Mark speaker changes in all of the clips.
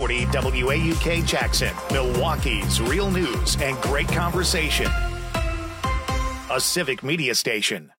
Speaker 1: 640 WAUK Jackson, Milwaukee's real news and great conversation. A civic media station.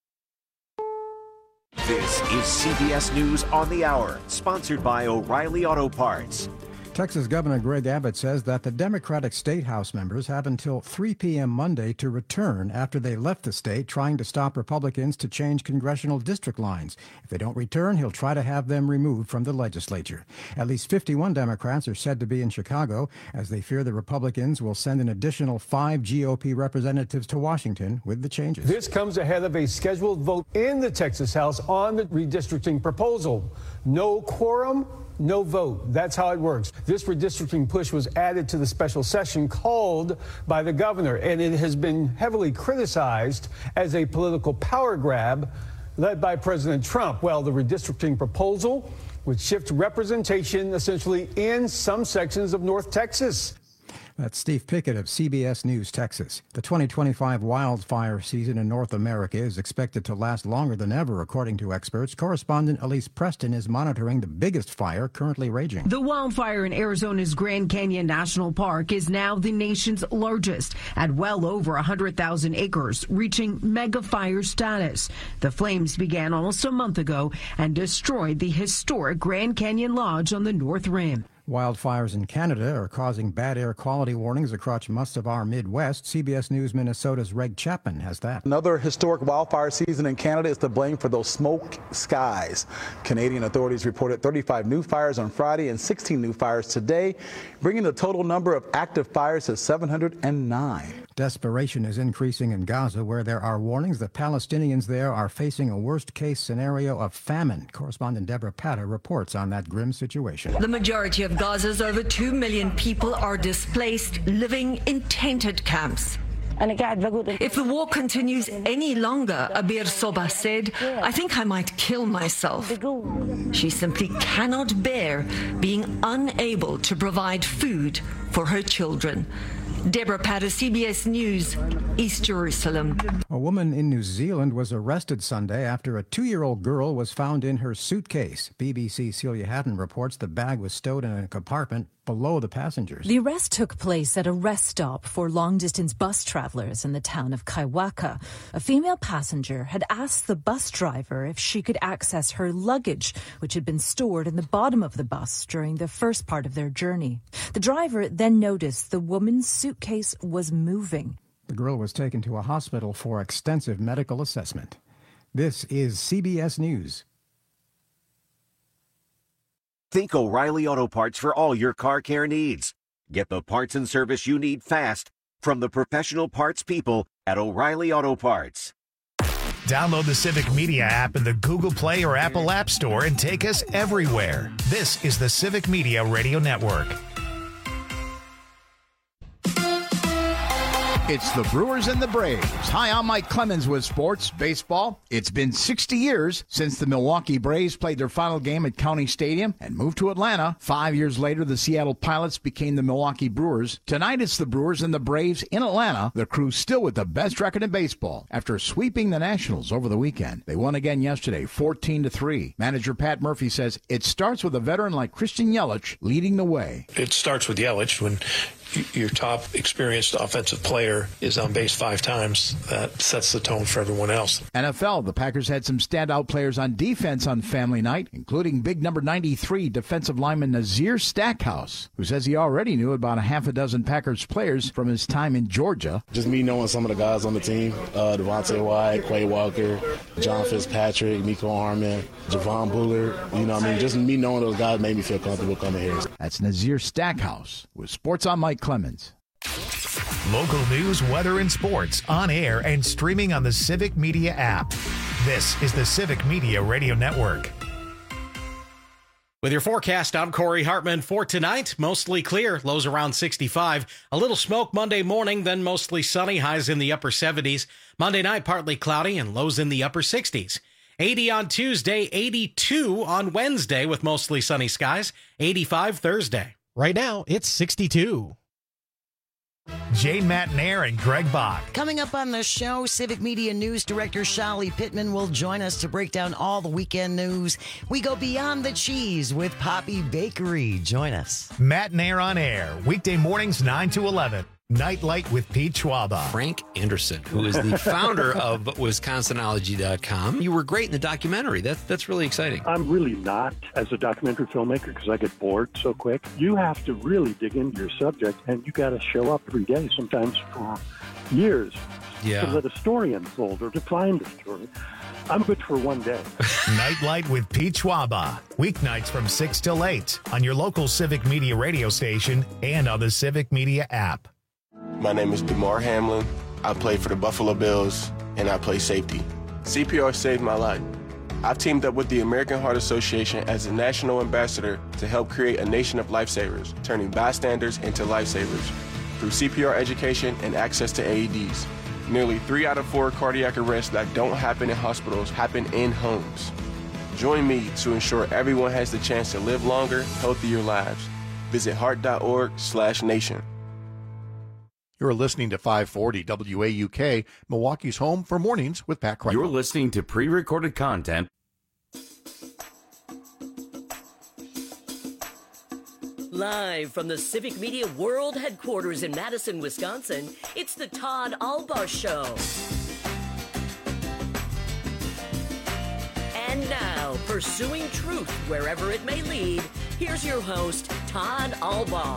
Speaker 2: This is CBS News on the Hour, sponsored by O'Reilly Auto Parts.
Speaker 3: Texas Governor Greg Abbott says that the Democratic State House members have until 3 p.m. Monday to return after they left the state trying to stop Republicans to change congressional district lines. If they don't return, he'll try to have them removed from the legislature. At least 51 Democrats are said to be in Chicago as they fear the Republicans will send an additional 5 GOP representatives to Washington with the changes.
Speaker 4: This comes ahead of a scheduled vote in the Texas House on the redistricting proposal. No quorum, no vote. That's how it works. This redistricting push was added to the special session called by the governor, and it has been heavily criticized as a political power grab led by President Trump. Well, the redistricting proposal would shift representation essentially in some sections of North Texas.
Speaker 3: That's Steve Pickett of CBS News, Texas. The 2025 wildfire season in North America is expected to last longer than ever, according to experts. Correspondent Elise Preston is monitoring the biggest fire currently raging.
Speaker 5: The wildfire in Arizona's Grand Canyon National Park is now the nation's largest at well over 100,000 acres, reaching mega fire status. The flames began almost a month ago and destroyed the historic Grand Canyon Lodge on the North Rim.
Speaker 3: Wildfires in Canada are causing bad air quality warnings across most of our Midwest. CBS News Minnesota's Reg Chapman has that.
Speaker 6: Another historic wildfire season in Canada is to blame for those smoke skies. Canadian authorities reported 35 new fires on Friday and 16 new fires today, bringing the total number of active fires to 709.
Speaker 3: Desperation is increasing in Gaza, where there are warnings that Palestinians there are facing a worst-case scenario of famine. Correspondent Deborah Patta reports on that grim situation.
Speaker 7: The majority of Gaza's over 2 million people are displaced, living in tented camps. If the war continues any longer, Abir Soba said, I think I might kill myself. She simply cannot bear being unable to provide food for her children. Deborah Patta, CBS News, East Jerusalem.
Speaker 3: A woman in New Zealand was arrested Sunday after a 2-year-old girl was found in her suitcase. BBC Celia Hatton reports the bag was stowed in a compartment below the passengers.
Speaker 8: The arrest took place at a rest stop for long-distance bus travelers in the town of Kaiwaka. A female passenger had asked the bus driver if she could access her luggage, which had been stored in the bottom of the bus during the first part of their journey. The driver then noticed the woman's suitcase was moving.
Speaker 3: The girl was taken to a hospital for extensive medical assessment. This is CBS News.
Speaker 2: Think O'Reilly Auto Parts for all your car care needs. Get the parts and service you need fast from the professional parts people at O'Reilly Auto Parts.
Speaker 1: Download the Civic Media app in the Google Play or Apple App Store and take us everywhere. This is the Civic Media Radio Network.
Speaker 9: It's the Brewers and the Braves. Hi, I'm Mike Clemens with Sports Baseball. It's been 60 years since the Milwaukee Braves played their final game at County Stadium and moved to Atlanta. 5 years later, the Seattle Pilots became the Milwaukee Brewers. Tonight, it's the Brewers and the Braves in Atlanta. The Crew still with the best record in baseball after sweeping the Nationals over the weekend. They won again yesterday, 14-3. Manager Pat Murphy says it starts with a veteran like Christian Yelich leading the way.
Speaker 10: It starts with Yelich. When your top experienced offensive player is on base 5 times, that sets the tone for everyone else.
Speaker 9: NFL, the Packers had some standout players on defense on family night, including big number 93 defensive lineman Nazir Stackhouse, who says he already knew about a half a dozen Packers players from his time in Georgia.
Speaker 11: Just me knowing some of the guys on the team, Devontae White, Quay Walker, John Fitzpatrick, Miko Harmon, Javon Bullard, just me knowing those guys made me feel comfortable coming here.
Speaker 9: That's Nazir Stackhouse with Sports on Mike Clemens.
Speaker 1: Local news, weather, and sports on air and streaming on the Civic Media app. This is the Civic Media Radio Network.
Speaker 12: With your forecast, I'm Corey Hartman. For tonight, mostly clear, lows around 65. A little smoke Monday morning, then mostly sunny, highs in the upper 70s. Monday night, partly cloudy and lows in the upper 60s. 80 on Tuesday, 82 on Wednesday with mostly sunny skies, 85 Thursday.
Speaker 13: Right now, it's 62.
Speaker 1: Jane Matnair and Greg Bach.
Speaker 13: Coming up on the show, Civic Media News Director Shali Pittman will join us to break down all the weekend news. We go beyond the cheese with Poppy Bakery. Join us.
Speaker 1: Matnair on air, weekday mornings 9 to 11. Nightlight with Pete Schwaba.
Speaker 14: Frank Anderson, who is the founder of Wisconsinology.com. You were great in the documentary. That's really exciting.
Speaker 15: I'm really not as a documentary filmmaker because I get bored so quick. You have to really dig into your subject, and you got to show up every day, sometimes for years, to let a story unfold or to find a story. I'm good for one day.
Speaker 1: Nightlight with Pete Schwaba. Weeknights from 6 till 8 on your local Civic Media radio station and on the Civic Media app.
Speaker 16: My name is DeMar Hamlin. I play for the Buffalo Bills, and I play safety. CPR saved my life. I've teamed up with the American Heart Association as a national ambassador to help create a nation of lifesavers, turning bystanders into lifesavers through CPR education and access to AEDs. Nearly 3 out of 4 cardiac arrests that don't happen in hospitals happen in homes. Join me to ensure everyone has the chance to live longer, healthier lives. Visit heart.org/nation.
Speaker 17: You're listening to 540 WAUK, Milwaukee's home for mornings with Pat Kreitlow.
Speaker 18: You're listening to pre-recorded content.
Speaker 19: Live from the Civic Media World Headquarters in Madison, Wisconsin, it's the Todd Alba Show. And now, pursuing truth wherever it may lead, here's your host, Todd Alba.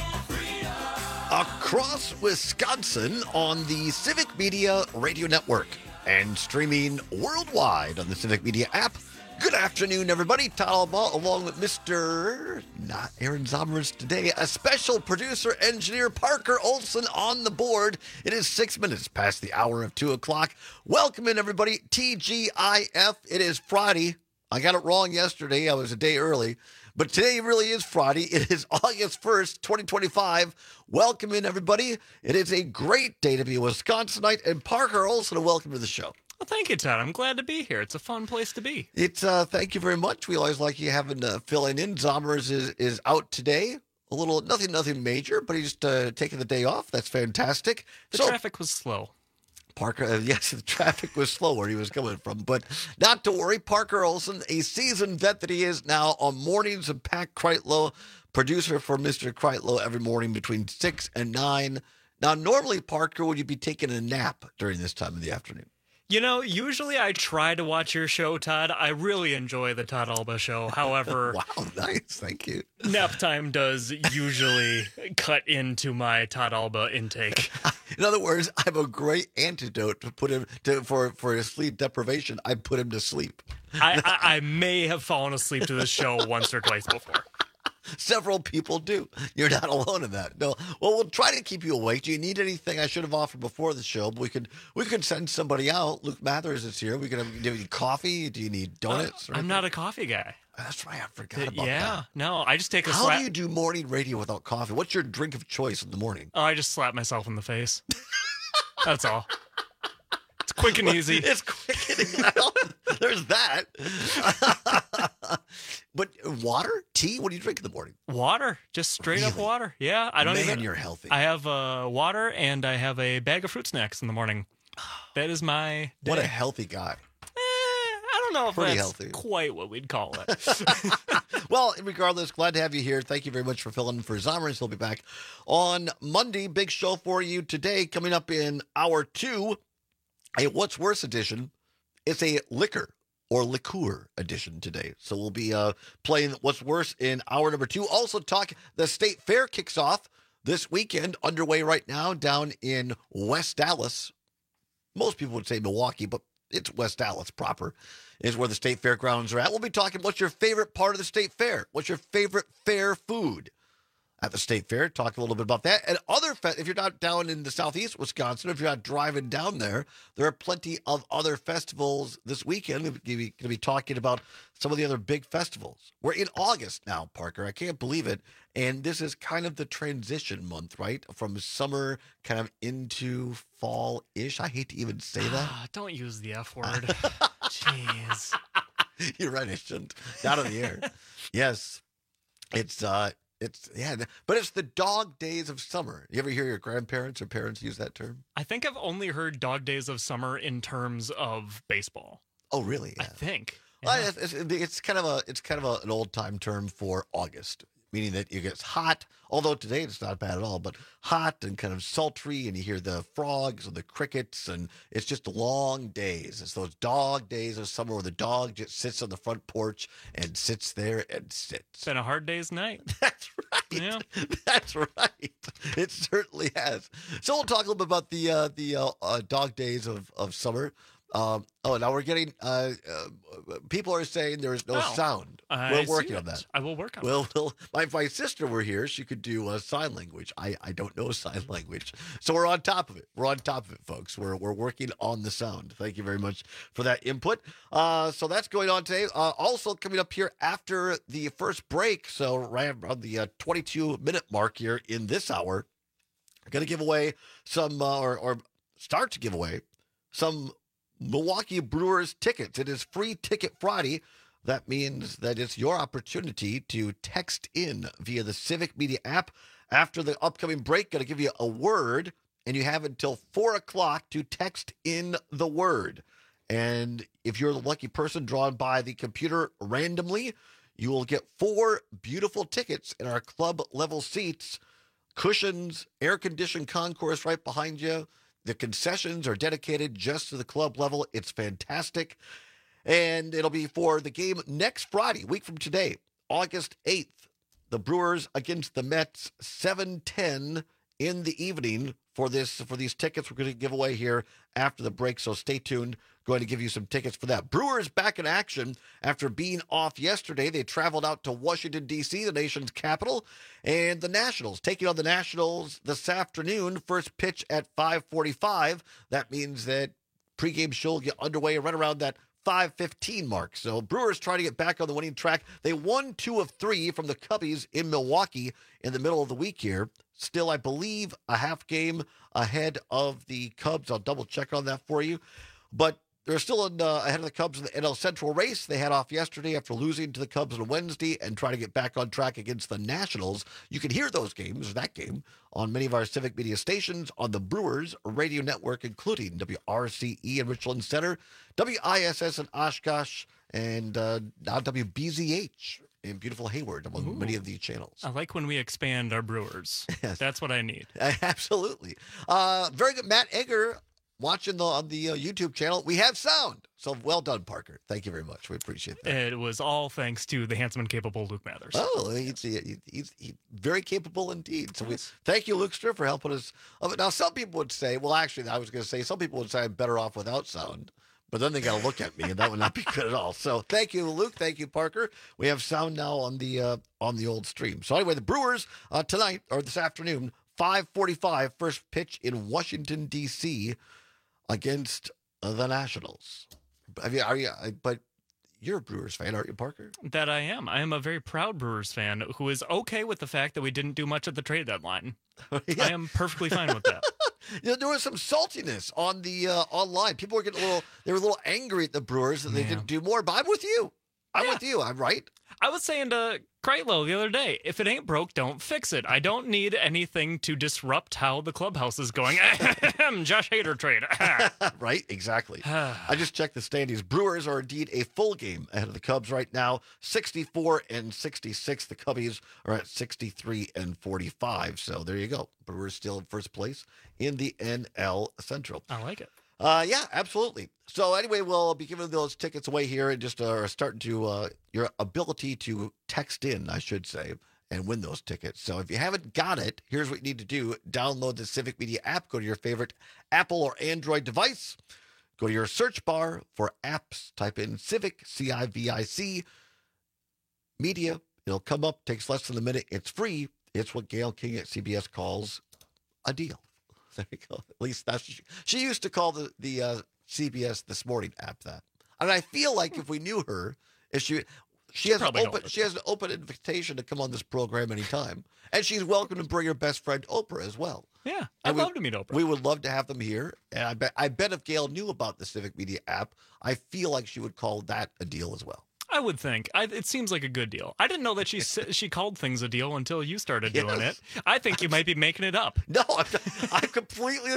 Speaker 20: Across Wisconsin on the Civic Media Radio Network and streaming worldwide on the Civic Media app. Good afternoon, everybody. Todd Alba, along with Mr. not Aaron Zomerus today, a special producer, engineer, Parker Olson on the board. It is 6 minutes past the hour of 2 o'clock. Welcome in, everybody. TGIF. It is Friday. I got it wrong yesterday. I was a day early. But today really is Friday. It is August 1st, 2025. Welcome in, everybody. It is a great day to be a Wisconsinite. And Parker Olson, welcome to the show.
Speaker 21: Well, thank you, Todd. I'm glad to be here. It's a fun place to be.
Speaker 20: It's thank you very much. We always like you having filling in. Zomers is out today. A little nothing major, but he's taking the day off. That's fantastic.
Speaker 21: The traffic was slow.
Speaker 20: Parker, yes, the traffic was slow where he was coming from, but not to worry. Parker Olson, a seasoned vet that he is now on mornings of Pat Kreitlow, producer for Mr. Kreitlow every morning between 6 and 9. Now, normally, Parker, would you be taking a nap during this time of the afternoon?
Speaker 21: You know, usually I try to watch your show, Todd. I really enjoy the Todd Alba Show. However,
Speaker 20: wow, nice, thank you.
Speaker 21: Nap time does usually cut into my Todd Alba intake.
Speaker 20: In other words, I have a great antidote to put him for his sleep deprivation. I put him to sleep.
Speaker 21: I may have fallen asleep to this show once or twice before.
Speaker 20: Several people do. You're not alone in that. No. Well, we'll try to keep you awake. Do you need anything? I should have offered before the show, but we could send somebody out. Luke Mathers is here. Do you need coffee? Do you need donuts?
Speaker 21: I'm not a coffee guy.
Speaker 20: That's right. I forgot about that.
Speaker 21: Yeah. No, I just take a
Speaker 20: How do you do morning radio without coffee? What's your drink of choice in the morning?
Speaker 21: Oh, I just slap myself in the face. That's all. It's quick and easy.
Speaker 20: It's quick and easy. Well, there's that. But water? Tea? What do you drink in the morning?
Speaker 21: Water. Just straight up water. Yeah. I don't
Speaker 20: Man, you're healthy.
Speaker 21: I have water and I have a bag of fruit snacks in the morning. That is my day.
Speaker 20: What a healthy guy.
Speaker 21: I don't know if
Speaker 20: Pretty
Speaker 21: that's
Speaker 20: healthy.
Speaker 21: quite what we'd call it.
Speaker 20: Well, regardless, glad to have you here. Thank you very much for filling in for Zomerus. He'll be back on Monday. Big show for you today. Coming up in hour 2, a What's Worse edition. It's a liquor edition today. So we'll be playing What's Worse in hour number 2. Also talk, the State Fair kicks off this weekend, underway right now down in West Dallas. Most people would say Milwaukee, but it's West Dallas proper is where the State Fairgrounds are at. We'll be talking, what's your favorite part of the State Fair? What's your favorite fair food at the State Fair? Talk a little bit about that. And if you're not down in the southeast Wisconsin, if you're not driving down there are plenty of other festivals this weekend. We're going to be talking about some of the other big festivals. We're in August now, Parker. I can't believe it. And this is kind of the transition month, right? From summer kind of into fall-ish. I hate to even say that.
Speaker 21: Don't use the F word. Jeez.
Speaker 20: You're right. I shouldn't. Not on the air. Yes. It's But it's the dog days of summer. You ever hear your grandparents or parents use that term?
Speaker 21: I think I've only heard dog days of summer in terms of baseball.
Speaker 20: Oh, really? Yeah.
Speaker 21: I think.
Speaker 20: Well, it's kind of an old time term for August, meaning that it gets hot. Although today it's not bad at all, but hot and kind of sultry, and you hear the frogs and the crickets, and it's just long days. It's those dog days of summer where the dog just sits on the front porch and sits there and sits.
Speaker 21: It's been a hard day's night.
Speaker 20: That's right. Yeah. That's right. It certainly has. So we'll talk a little bit about the dog days of summer. Now we're getting people are saying there is no sound. We're working on that.
Speaker 21: I will work on it.
Speaker 20: Well, if my sister were here, she could do sign language. I don't know sign language. So we're on top of it. We're on top of it, folks. We're working on the sound. Thank you very much for that input. So that's going on today. Also coming up here after the first break, so right around the 22-minute mark here in this hour, I'm going to give away some or start to give away some Milwaukee Brewers tickets. It is Free Ticket Friday. That means that it's your opportunity to text in via the Civic Media app. After the upcoming break, going to give you a word, and you have until 4 o'clock to text in the word. And if you're the lucky person drawn by the computer randomly, you will get 4 beautiful tickets in our club level seats, cushions, air-conditioned concourse right behind you. The concessions are dedicated just to the club level. It's fantastic. And it'll be for the game next Friday, a week from today, August 8th. The Brewers against the Mets, 7:10 in the evening for these tickets we're going to give away here after the break. So stay tuned. Going to give you some tickets for that. Brewers back in action after being off yesterday. They traveled out to Washington, D.C., the nation's capital, and the Nationals taking on the Nationals this afternoon. First pitch at 5:45. That means that pregame show will get underway right around that 5:15 mark. So Brewers trying to get back on the winning track. They won 2 of 3 from the Cubbies in Milwaukee in the middle of the week here. Still, I believe, a half game ahead of the Cubs. I'll double check on that for you. But they're still ahead of the Cubs in the NL Central race. They had off yesterday after losing to the Cubs on Wednesday and trying to get back on track against the Nationals. You can hear those games, that game, on many of our Civic Media stations on the Brewers radio network, including WRCE in Richland Center, WISS in Oshkosh, and now WBZH in beautiful Hayward, among many of these channels.
Speaker 21: I like when we expand our Brewers.
Speaker 20: Yes.
Speaker 21: That's what I need.
Speaker 20: Absolutely. Very good. Matt Egger watching on the YouTube channel. We have sound. So well done, Parker. Thank you very much. We appreciate that.
Speaker 21: It was all thanks to the handsome and capable Luke Mathers.
Speaker 20: Oh, he's very capable indeed. So we thank you, Lukester, for helping us. Now, some people would say, well, actually, I was going to say, some people would say I'm better off without sound. But then they got to look at me, and that would not be good at all. So thank you, Luke. Thank you, Parker. We have sound now on the old stream. So anyway, the Brewers tonight, or this afternoon, 5:45, first pitch in Washington, D.C., against the Nationals. But you're a Brewers fan, aren't you, Parker?
Speaker 21: That I am. I am a very proud Brewers fan who is okay with the fact that we didn't do much at the trade deadline. Yeah. I am perfectly fine with that.
Speaker 20: There was some saltiness on the online. People were getting a little angry at the Brewers that they didn't do more. But I'm with you. I'm with you. I'm right.
Speaker 21: I was saying to Kreitlow the other day, if it ain't broke, don't fix it. I don't need anything to disrupt how the clubhouse is going. Josh Hader trade.
Speaker 20: Right, exactly. I just checked the standings. Brewers are indeed a full game ahead of the Cubs right now, 64-66. The Cubbies are at 63-45. So there you go. Brewers still in first place in the NL Central.
Speaker 21: I like it.
Speaker 20: Yeah, absolutely. So anyway, we'll be giving those tickets away here and just starting to your ability to text in, I should say, and win those tickets. So if you haven't got it, here's what you need to do. Download the Civic Media app. Go to your favorite Apple or Android device. Go to your search bar for apps. Type in Civic, C-I-V-I-C, Media. It'll come up. Takes less than a minute. It's free. It's what Gail King at CBS calls a deal. There you go. At least that's what she used to call the CBS This Morning app that. And I feel like if we knew her, if she has an open invitation to come on this program anytime, and she's welcome to bring her best friend Oprah as well.
Speaker 21: Yeah, I'd love to meet Oprah.
Speaker 20: We would love to have them here, and I bet if Gail knew about the Civic Media app, I feel like she would call that a deal as well.
Speaker 21: I would think. It seems like a good deal. I didn't know that she called things a deal until you started doing it. I think you might be making it up.
Speaker 20: No, I am completely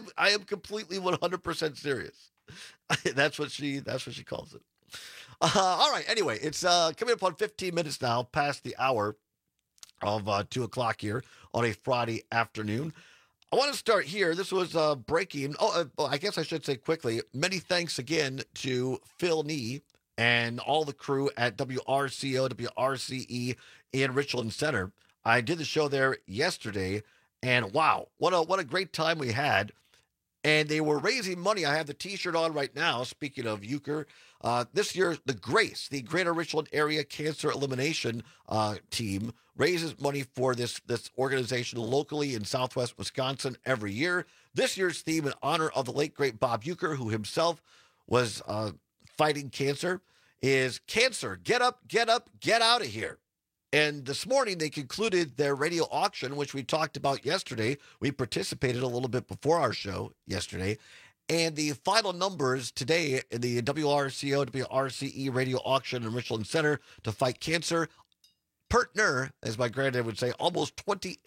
Speaker 20: 100% serious. That's what she calls it. All right. Anyway, it's coming up on 15 minutes now, past the hour of 2 o'clock here on a Friday afternoon. I want to start here. This was breaking. I guess I should say quickly, many thanks again to Phil Nee and all the crew at WRCO, WRCE in Richland Center. I did the show there yesterday, and wow, what a great time we had. And they were raising money. I have the T-shirt on right now. Speaking of euchre, this year, the GRACE, the Greater Richland Area Cancer Elimination Team, raises money for this organization locally in Southwest Wisconsin every year. This year's theme, in honor of the late, great Bob Euchre, who himself was fighting cancer, is Cancer, Get Up, Get Up, Get Out of Here. And this morning, they concluded their radio auction, which we talked about yesterday. We participated a little bit before our show yesterday. And the final numbers today in the WRCO, WRCE radio auction in Richland Center to fight cancer, partner, as my granddad would say, almost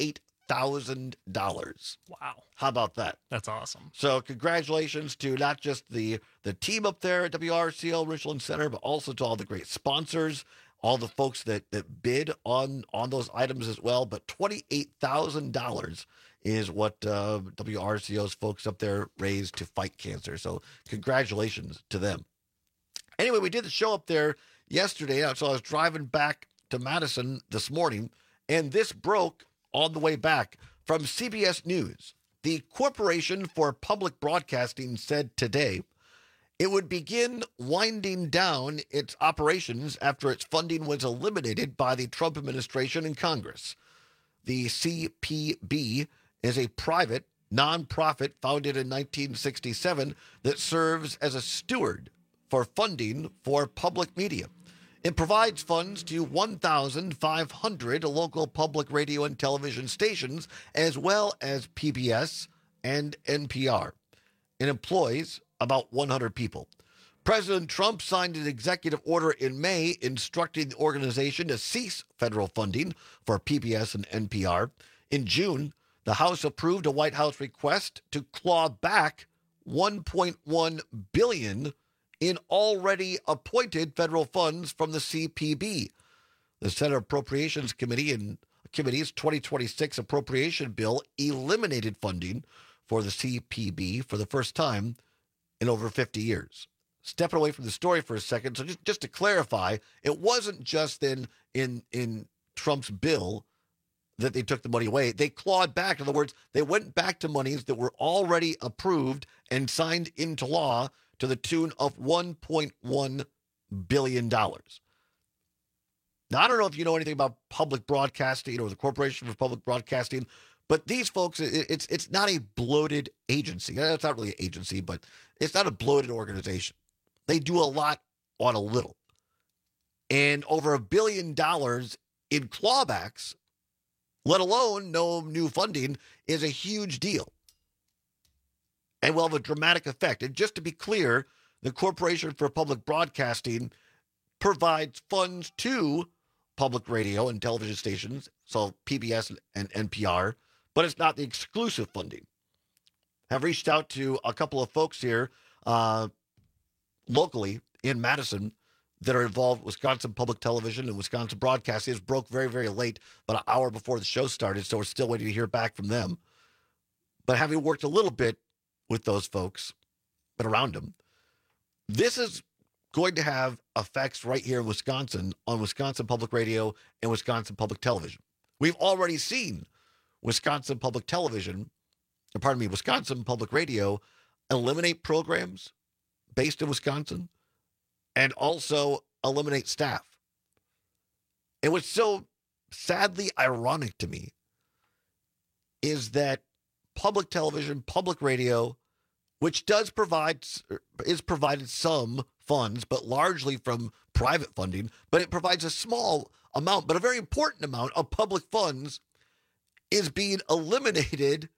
Speaker 20: $28,000.
Speaker 21: Wow.
Speaker 20: How about that?
Speaker 21: That's awesome.
Speaker 20: So congratulations to not just the team up there at WRCO Richland Center, but also to all the great sponsors, all the folks that bid on those items as well. But $28,000 is what WRCO's folks up there raised to fight cancer. So congratulations to them. Anyway, we did the show up there yesterday. So I was driving back to Madison this morning, and this broke on the way back from CBS News. The Corporation for Public Broadcasting said today it would begin winding down its operations after its funding was eliminated by the Trump administration and Congress. The CPB is a private, nonprofit founded in 1967 that serves as a steward for funding for public media. It provides funds to 1,500 local public radio and television stations, as well as PBS and NPR. It employs about 100 people. President Trump signed an executive order in May instructing the organization to cease federal funding for PBS and NPR. In June, the House approved a White House request to claw back $1.1 billion in already appointed federal funds from the CPB. The Senate Appropriations Committee's 2026 appropriation bill eliminated funding for the CPB for the first time in over 50 years. Stepping away from the story for a second, so just to clarify, it wasn't just in Trump's bill that they took the money away. They clawed back. In other words, they went back to monies that were already approved and signed into law to the tune of $1.1 billion. Now, I don't know if you know anything about public broadcasting or the Corporation for Public Broadcasting, but these folks, it's not a bloated agency. It's not really an agency, but it's not a bloated organization. They do a lot on a little. And over $1 billion in clawbacks, let alone no new funding, is a huge deal and will have a dramatic effect. And just to be clear, the Corporation for Public Broadcasting provides funds to public radio and television stations, so PBS and NPR, but it's not the exclusive funding. I've reached out to a couple of folks here locally in Madison that are involved with Wisconsin Public Television and Wisconsin Broadcasting. It broke very, very late, about an hour before the show started, so we're still waiting to hear back from them. But having worked a little bit with those folks, but around them, this is going to have effects right here in Wisconsin on Wisconsin Public Radio and Wisconsin Public Television. We've already seen Wisconsin Public Radio eliminate programs based in Wisconsin and also eliminate staff. And what's so sadly ironic to me is that public television, public radio, which is provided some funds, but largely from private funding, but it provides a small amount, but a very important amount of public funds, is being eliminated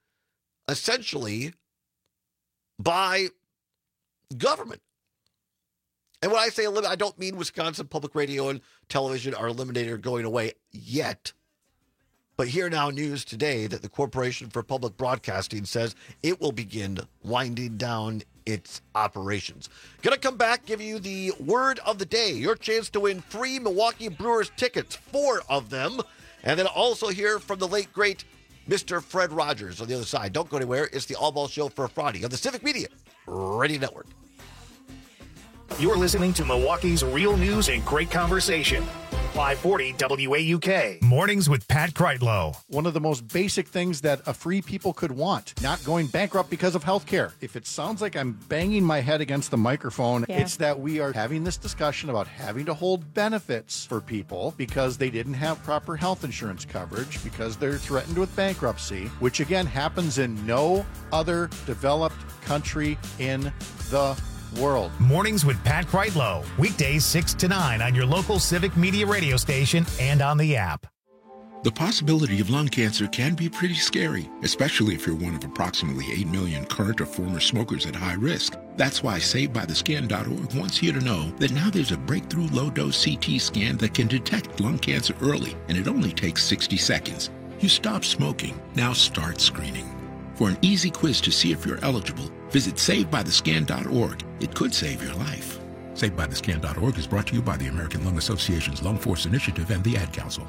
Speaker 20: essentially by government. And when I say eliminate, I don't mean Wisconsin Public Radio and Television are eliminated or going away yet. But Here Now News today that the Corporation for Public Broadcasting says it will begin winding down its operations. Going to come back, give you the word of the day. Your chance to win free Milwaukee Brewers tickets, 4 of them. And then also hear from the late, great Mr. Fred Rogers on the other side. Don't go anywhere. It's the All Ball Show for Friday on the Civic Media Radio Network.
Speaker 1: You're listening to Milwaukee's real news and great conversation. 540 WAUK. Mornings with Pat Kreitlow.
Speaker 17: One of the most basic things that a free people could want, not going bankrupt because of health care. If it sounds like I'm banging my head against the microphone, it's that we are having this discussion about having to hold benefits for people because they didn't have proper health insurance coverage, because they're threatened with bankruptcy, which again happens in no other developed country in the world.
Speaker 1: Mornings with Pat Kreitlow. Weekdays 6 to 9 on your local Civic Media radio station and on the app.
Speaker 4: The possibility of lung cancer can be pretty scary, especially if you're one of approximately 8 million current or former smokers at high risk. That's why SaveByTheScan.org wants you to know that now there's a breakthrough low-dose CT scan that can detect lung cancer early, and it only takes 60 seconds. You stop smoking. Now start screening. For an easy quiz to see if you're eligible, visit SaveByTheScan.org. It could save your life. SaveByTheScan.org is brought to you by the American Lung Association's Lung Force Initiative and the Ad Council.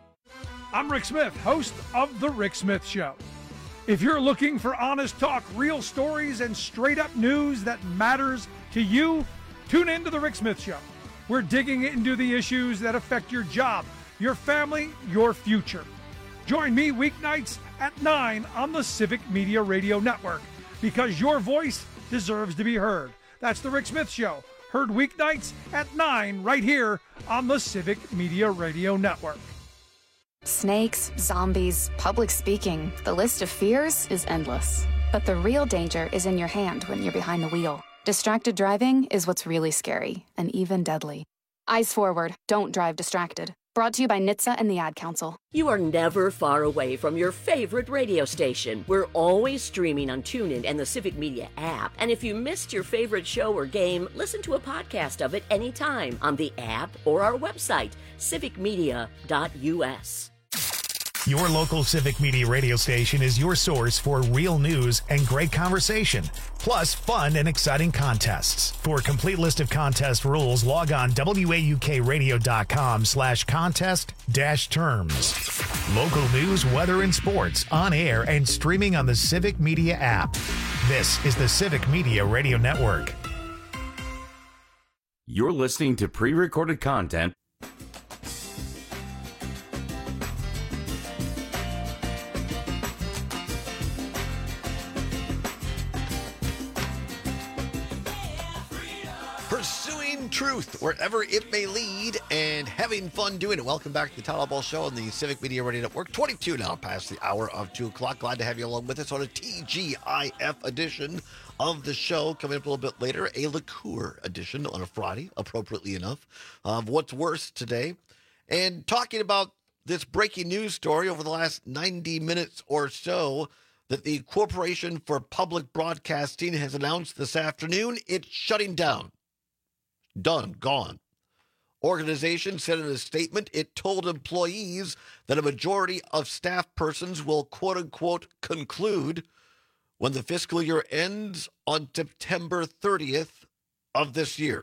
Speaker 22: I'm Rick Smith, host of The Rick Smith Show. If you're looking for honest talk, real stories, and straight-up news that matters to you, tune in to The Rick Smith Show. We're digging into the issues that affect your job, your family, your future. Join me weeknights at 9 on the Civic Media Radio Network, because your voice deserves to be heard. That's The Rick Smith Show, heard weeknights at 9 right here on the Civic Media Radio Network.
Speaker 23: Snakes, zombies, public speaking, the list of fears is endless. But the real danger is in your hand when you're behind the wheel. Distracted driving is what's really scary and even deadly. Eyes forward, don't drive distracted. Brought to you by NHTSA and the Ad Council.
Speaker 19: You are never far away from your favorite radio station. We're always streaming on TuneIn and the Civic Media app. And if you missed your favorite show or game, listen to a podcast of it anytime on the app or our website, civicmedia.us.
Speaker 1: Your local Civic Media radio station is your source for real news and great conversation, plus fun and exciting contests. For a complete list of contest rules, log on waukradio.com/contest-terms. Local news, weather, and sports on air and streaming on the Civic Media app. This is the Civic Media Radio Network.
Speaker 18: You're listening to pre-recorded content.
Speaker 20: Pursuing truth wherever it may lead and having fun doing it. Welcome back to the Todd Ball Show on the Civic Media Radio Network. 22 now past the hour of 2 o'clock. Glad to have you along with us on a TGIF edition of the show. Coming up a little bit later, a liqueur edition on a Friday, appropriately enough, of What's Worse today. And talking about this breaking news story over the last 90 minutes or so that the Corporation for Public Broadcasting has announced this afternoon it's shutting down. Done. Gone. Organization said in a statement it told employees that a majority of staff persons will quote-unquote conclude when the fiscal year ends on September 30th of this year.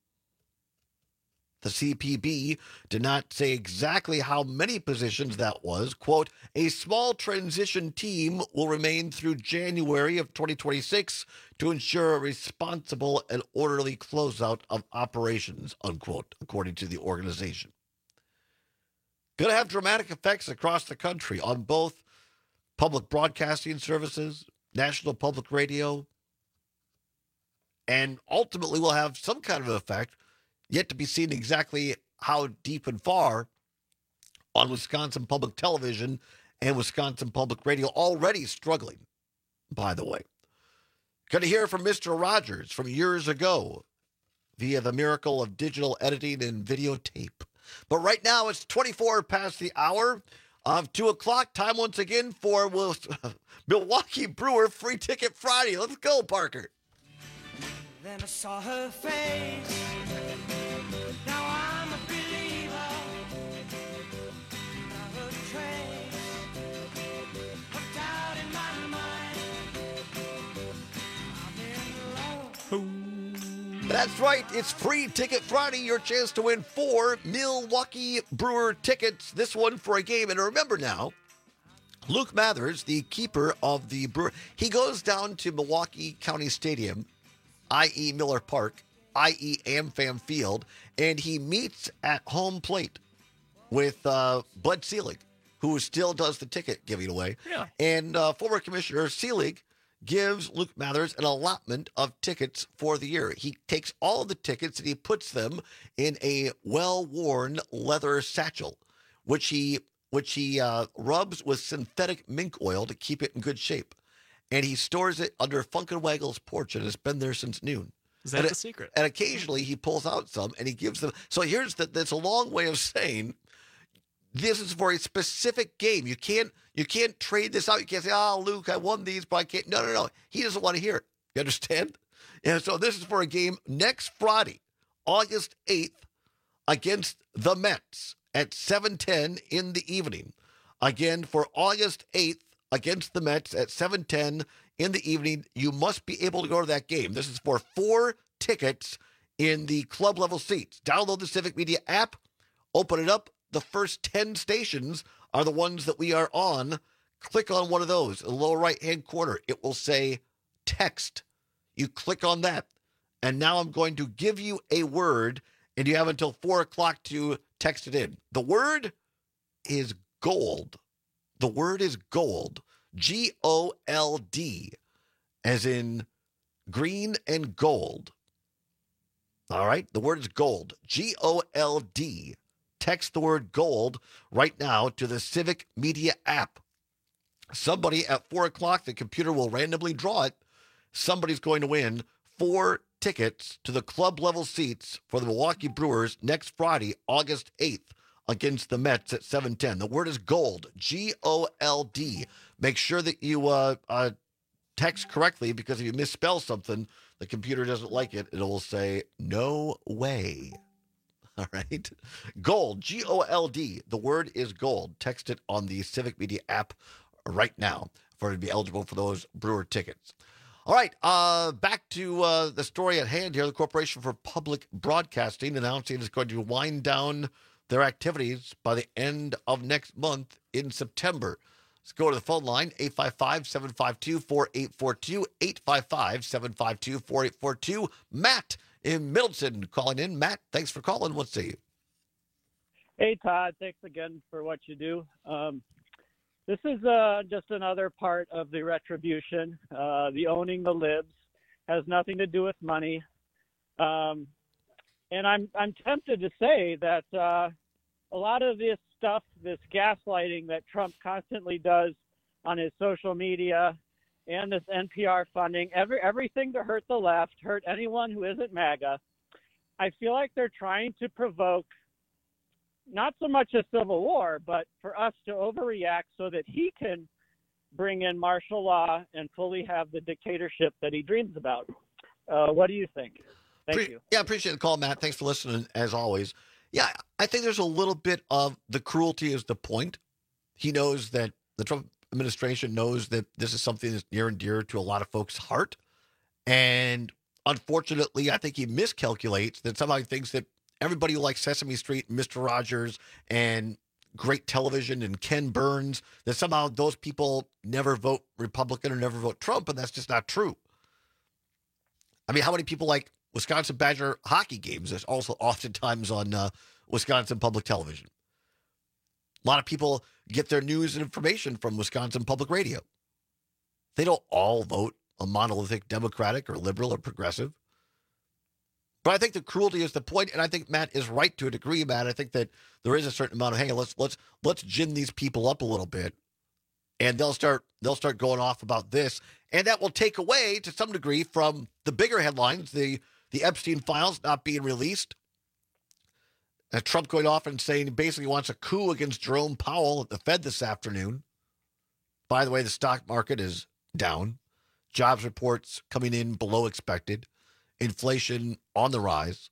Speaker 20: The CPB did not say exactly how many positions that was. Quote, a small transition team will remain through January of 2026 to ensure a responsible and orderly closeout of operations, unquote, according to the organization. Going to have dramatic effects across the country on both public broadcasting services, national public radio, and ultimately will have some kind of effect, yet to be seen exactly how deep and far, on Wisconsin Public Television and Wisconsin Public Radio, already struggling, by the way. Going to hear from Mr. Rogers from years ago via the miracle of digital editing and videotape. But right now it's 24 past the hour of 2 o'clock. Time once again for Milwaukee Brewer Free Ticket Friday. Let's go, Parker.
Speaker 24: Then I saw her face
Speaker 20: That's right. It's Free Ticket Friday. Your chance to win 4 Milwaukee Brewer tickets. This one for a game. And remember now, Luke Mathers, the keeper of the Brewer, he goes down to Milwaukee County Stadium, i.e. Miller Park, i.e. AmFam Field, and he meets at home plate with Bud Selig, who still does the ticket giving away.
Speaker 21: Yeah.
Speaker 20: And former Commissioner Selig gives Luke Mathers an allotment of tickets for the year. He takes all of the tickets and he puts them in a well-worn leather satchel, which he rubs with synthetic mink oil to keep it in good shape. And he stores it under Funkenwaggle's porch, and it's been there since noon.
Speaker 21: Is that the secret?
Speaker 20: And occasionally he pulls out some and he gives them. So that's a long way of saying this is for a specific game. You can't trade this out. You can't say, Luke, I won these, but I can't. No. He doesn't want to hear it. You understand? And so this is for a game next Friday, August 8th, against the Mets at 7:10 in the evening. Again, for August 8th, against the Mets at 7:10 in the evening. You must be able to go to that game. This is for 4 tickets in the club level seats. Download the Civic Media app, open it up. The first 10 stations are the ones that we are on. Click on one of those in the lower right-hand corner. It will say text. You click on that. And now I'm going to give you a word, and you have until 4 o'clock to text it in. The word is gold. The word is gold. G-O-L-D, as in green and gold. All right? The word is gold. G-O-L-D. Text the word gold right now to the Civic Media app. Somebody at 4 o'clock, the computer will randomly draw it. Somebody's going to win 4 tickets to the club level seats for the Milwaukee Brewers next Friday, August 8th, against the Mets at 7:10. The word is gold, G-O-L-D. Make sure that you text correctly, because if you misspell something, the computer doesn't like it. It will say, no way. All right. Gold, G-O-L-D. The word is gold. Text it on the Civic Media app right now for it to be eligible for those Brewer tickets. All right. Back to the story at hand here. The Corporation for Public Broadcasting announcing it's going to wind down their activities by the end of next month in September. Let's go to the phone line, 855-752-4842, 855-752-4842. Matt in Middleton calling in. Matt, thanks for calling. Let's see.
Speaker 5: Hey, Todd. Thanks again for what you do. This is just another part of the retribution. The owning the libs has nothing to do with money. And I'm tempted to say that a lot of this stuff, this gaslighting that Trump constantly does on his social media and this NPR funding, everything to hurt the left, hurt anyone who isn't MAGA. I feel like they're trying to provoke not so much a civil war, but for us to overreact so that he can bring in martial law and fully have the dictatorship that he dreams about. What do you think? Thank you.
Speaker 20: Yeah, I appreciate the call, Matt. Thanks for listening, as always. Yeah, I think there's a little bit of the cruelty is the point. He knows that the Trump administration knows that this is something that's near and dear to a lot of folks' heart. And unfortunately, I think he miscalculates that somehow he thinks that everybody who likes Sesame Street and Mr. Rogers and great television and Ken Burns, that somehow those people never vote Republican or never vote Trump, and that's just not true. I mean, how many people like Wisconsin Badger hockey games? There's also oftentimes on Wisconsin public television. A lot of people get their news and information from Wisconsin Public Radio. They don't all vote a monolithic Democratic or liberal or progressive. But I think the cruelty is the point, and I think Matt is right to a degree, Matt. I think that there is a certain amount of, hey, let's gin these people up a little bit, and they'll start going off about this, and that will take away to some degree from the bigger headlines, the Epstein files not being released. Trump going off and saying he basically wants a coup against Jerome Powell at the Fed this afternoon. By the way, the stock market is down. Jobs reports coming in below expected. Inflation on the rise.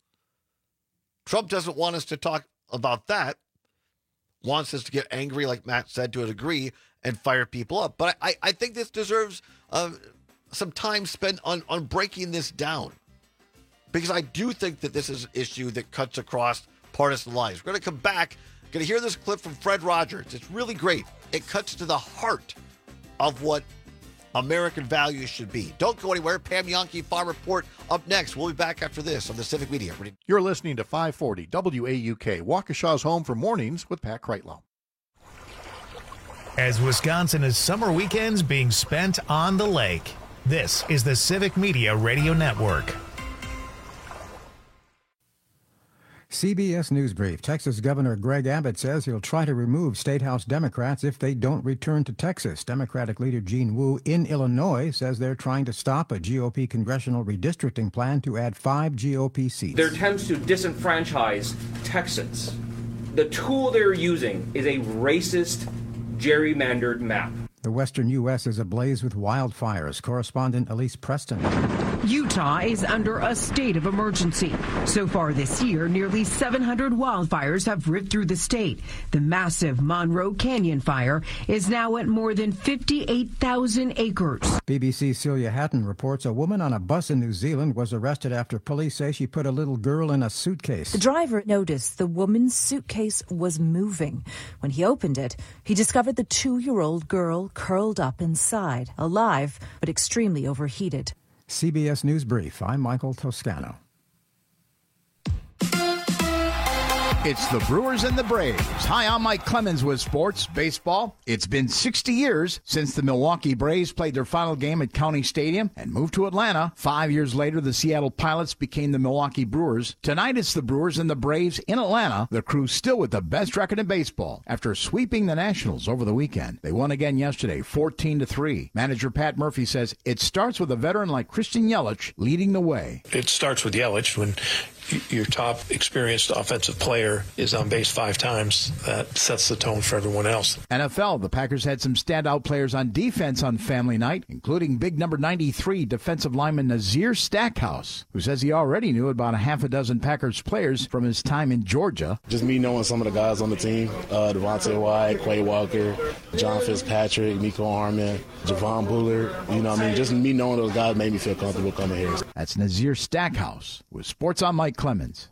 Speaker 20: Trump doesn't want us to talk about that. Wants us to get angry, like Matt said, to a degree, and fire people up. But I think this deserves some time spent on breaking this down. because I do think that this is an issue that cuts across partisan lines. We're going to come back, going to hear this clip from Fred Rogers. It's really great. It cuts to the heart of what American values should be. Don't go anywhere. Pam Jahnke, Farm Report, up next. We'll be back after this on the Civic Media.
Speaker 17: You're listening to 540 WAUK, Waukesha's home for mornings with Pat Kreitlow.
Speaker 1: As Wisconsin is summer weekends being spent on the lake, this is the Civic Media Radio Network.
Speaker 3: CBS News Brief. Texas Governor Greg Abbott says he'll try to remove State House Democrats if they don't return to Texas. Democratic leader Gene Wu in Illinois says they're trying to stop a GOP congressional redistricting plan to add 5 GOP seats.
Speaker 6: Their attempts to disenfranchise Texans. The tool they're using is a racist, gerrymandered map.
Speaker 3: The western U.S. is ablaze with wildfires. Correspondent Elise Preston.
Speaker 7: Utah is under a state of emergency. So far this year, nearly 700 wildfires have ripped through the state. The massive Monroe Canyon fire is now at more than 58,000 acres.
Speaker 3: BBC's Celia Hatton reports a woman on a bus in New Zealand was arrested after police say she put a little girl in a suitcase.
Speaker 8: The driver noticed the woman's suitcase was moving. When he opened it, he discovered the 2-year-old girl curled up inside, alive but extremely overheated.
Speaker 3: CBS News Brief. I'm Michael Toscano.
Speaker 9: It's the Brewers and the Braves. Hi, I'm Mike Clemens with Sports Baseball. It's been 60 years since the Milwaukee Braves played their final game at County Stadium and moved to Atlanta. 5 years later, the Seattle Pilots became the Milwaukee Brewers. Tonight, it's the Brewers and the Braves in Atlanta. The Crew's still with the best record in baseball after sweeping the Nationals over the weekend. They won again yesterday, 14-3. Manager Pat Murphy says it starts with a veteran like Christian Yelich leading the way.
Speaker 10: It starts with Yelich. When your top experienced offensive player is on base 5 times, that sets the tone for everyone else.
Speaker 9: NFL, the Packers had some standout players on defense on family night, including big number 93 defensive lineman Nazir Stackhouse, who says he already knew about a half a dozen Packers players from his time in Georgia.
Speaker 11: Just me knowing some of the guys on the team, Devontae White, Quay Walker, John Fitzpatrick, Mecole Hardman, Javon Bullard, just me knowing those guys made me feel comfortable coming here.
Speaker 9: That's Nazir Stackhouse with Sports on Mike Clemens.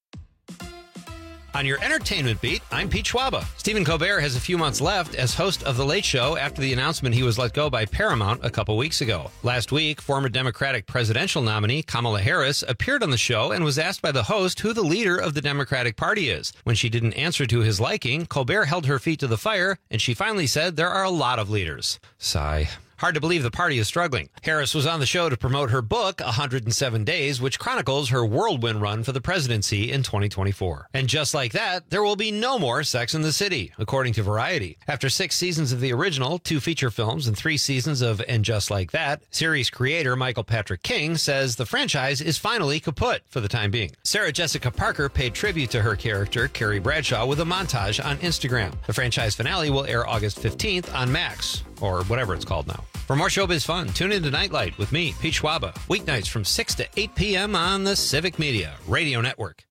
Speaker 14: On your entertainment beat, I'm Pete Schwaba. Stephen Colbert has a few months left as host of The Late Show after the announcement he was let go by Paramount a couple weeks ago. Last week, former Democratic presidential nominee Kamala Harris appeared on the show and was asked by the host who the leader of the Democratic Party is. When she didn't answer to his liking, Colbert held her feet to the fire, and she finally said there are a lot of leaders. Sigh. Hard to believe the party is struggling. Harris was on the show to promote her book, 107 Days, which chronicles her whirlwind run for the presidency in 2024. And just like that, there will be no more Sex and the City, according to Variety. After 6 seasons of the original, 2 feature films, and 3 seasons of And Just Like That, series creator Michael Patrick King says the franchise is finally kaput for the time being. Sarah Jessica Parker paid tribute to her character, Carrie Bradshaw, with a montage on Instagram. The franchise finale will air August 15th on Max, or whatever it's called now. For more showbiz fun, tune into Nightlight with me, Pete Schwaba, weeknights from 6 to 8 p.m. on the Civic Media Radio Network.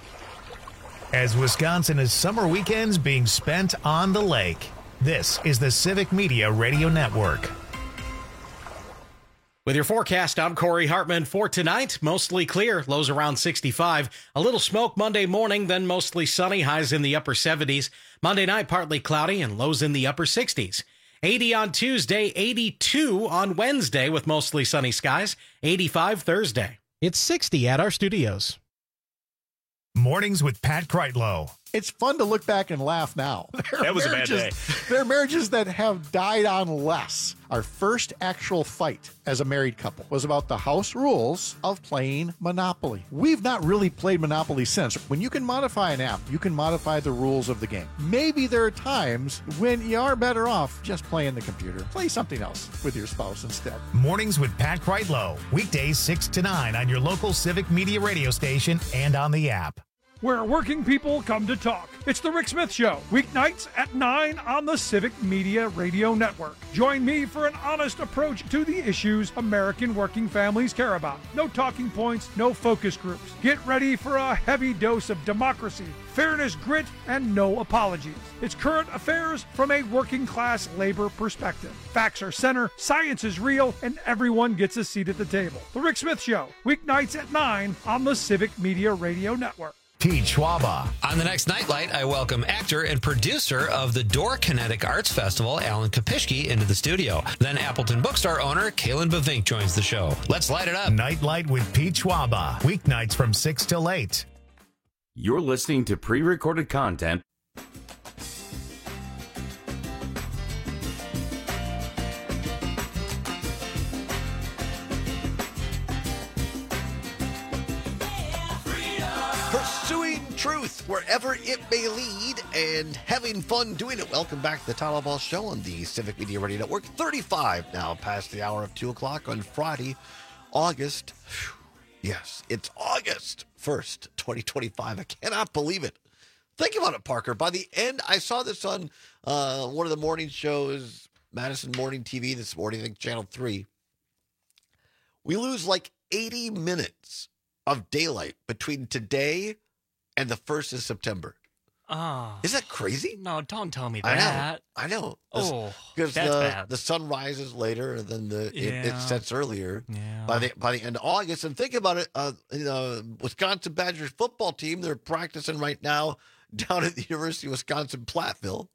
Speaker 1: As Wisconsin is summer weekends being spent on the lake, this is the Civic Media Radio Network.
Speaker 12: With your forecast, I'm Corey Hartman. For tonight, mostly clear, lows around 65. A little smoke Monday morning, then mostly sunny, highs in the upper 70s. Monday night, partly cloudy and lows in the upper 60s. 80 on Tuesday, 82 on Wednesday with mostly sunny skies, 85 Thursday.
Speaker 24: It's 60 at our studios.
Speaker 1: Mornings with Pat Kreitlow.
Speaker 17: It's fun to look back and laugh now.
Speaker 25: That was a bad day.
Speaker 17: There are marriages that have died on less. Our first actual fight as a married couple was about the house rules of playing Monopoly. We've not really played Monopoly since. When you can modify an app, you can modify the rules of the game. Maybe there are times when you are better off just playing the computer. Play something else with your spouse instead.
Speaker 1: Mornings with Pat Kreitlow. Weekdays 6 to 9 on your local Civic Media radio station and on the app.
Speaker 22: where working people come to talk. It's The Rick Smith Show, weeknights at 9 on the Civic Media Radio Network. Join me for an honest approach to the issues American working families care about. No talking points, no focus groups. Get ready for a heavy dose of democracy, fairness, grit, and no apologies. It's current affairs from a working class labor perspective. Facts are center, science is real, and everyone gets a seat at the table. The Rick Smith Show, weeknights at 9 on the Civic Media Radio Network.
Speaker 1: Pete Schwaba.
Speaker 14: On the next Nightlight, I welcome actor and producer of the Door Kinetic Arts Festival, Alan Kopishki, into the studio. Then Appleton Bookstore owner, Kalen Bavink, joins the show. Let's light it up.
Speaker 1: Nightlight with Pete Schwaba. Weeknights from 6 till 8.
Speaker 18: You're listening to pre-recorded content.
Speaker 20: Pursuing truth wherever it may lead and having fun doing it. Welcome back to the Tyler Ball Show on the Civic Media Radio Network. 35 now past the hour of 2 o'clock on Friday, August. Yes, it's August 1st, 2025. I cannot believe it. Think about it, Parker. By the end, I saw this on one of the morning shows, Madison Morning TV this morning, I think Channel 3. We lose like 80 minutes of daylight between today and the 1st of September.
Speaker 21: Oh.
Speaker 20: Is that crazy?
Speaker 21: No, don't tell me that.
Speaker 20: I know.
Speaker 21: Oh,
Speaker 20: because
Speaker 21: that's bad.
Speaker 20: The sun rises later and then it
Speaker 21: Yeah.
Speaker 20: sets earlier
Speaker 21: Yeah.
Speaker 20: by the end of August. And think about it, Wisconsin Badgers football team, they're practicing right now down at the University of Wisconsin Platteville.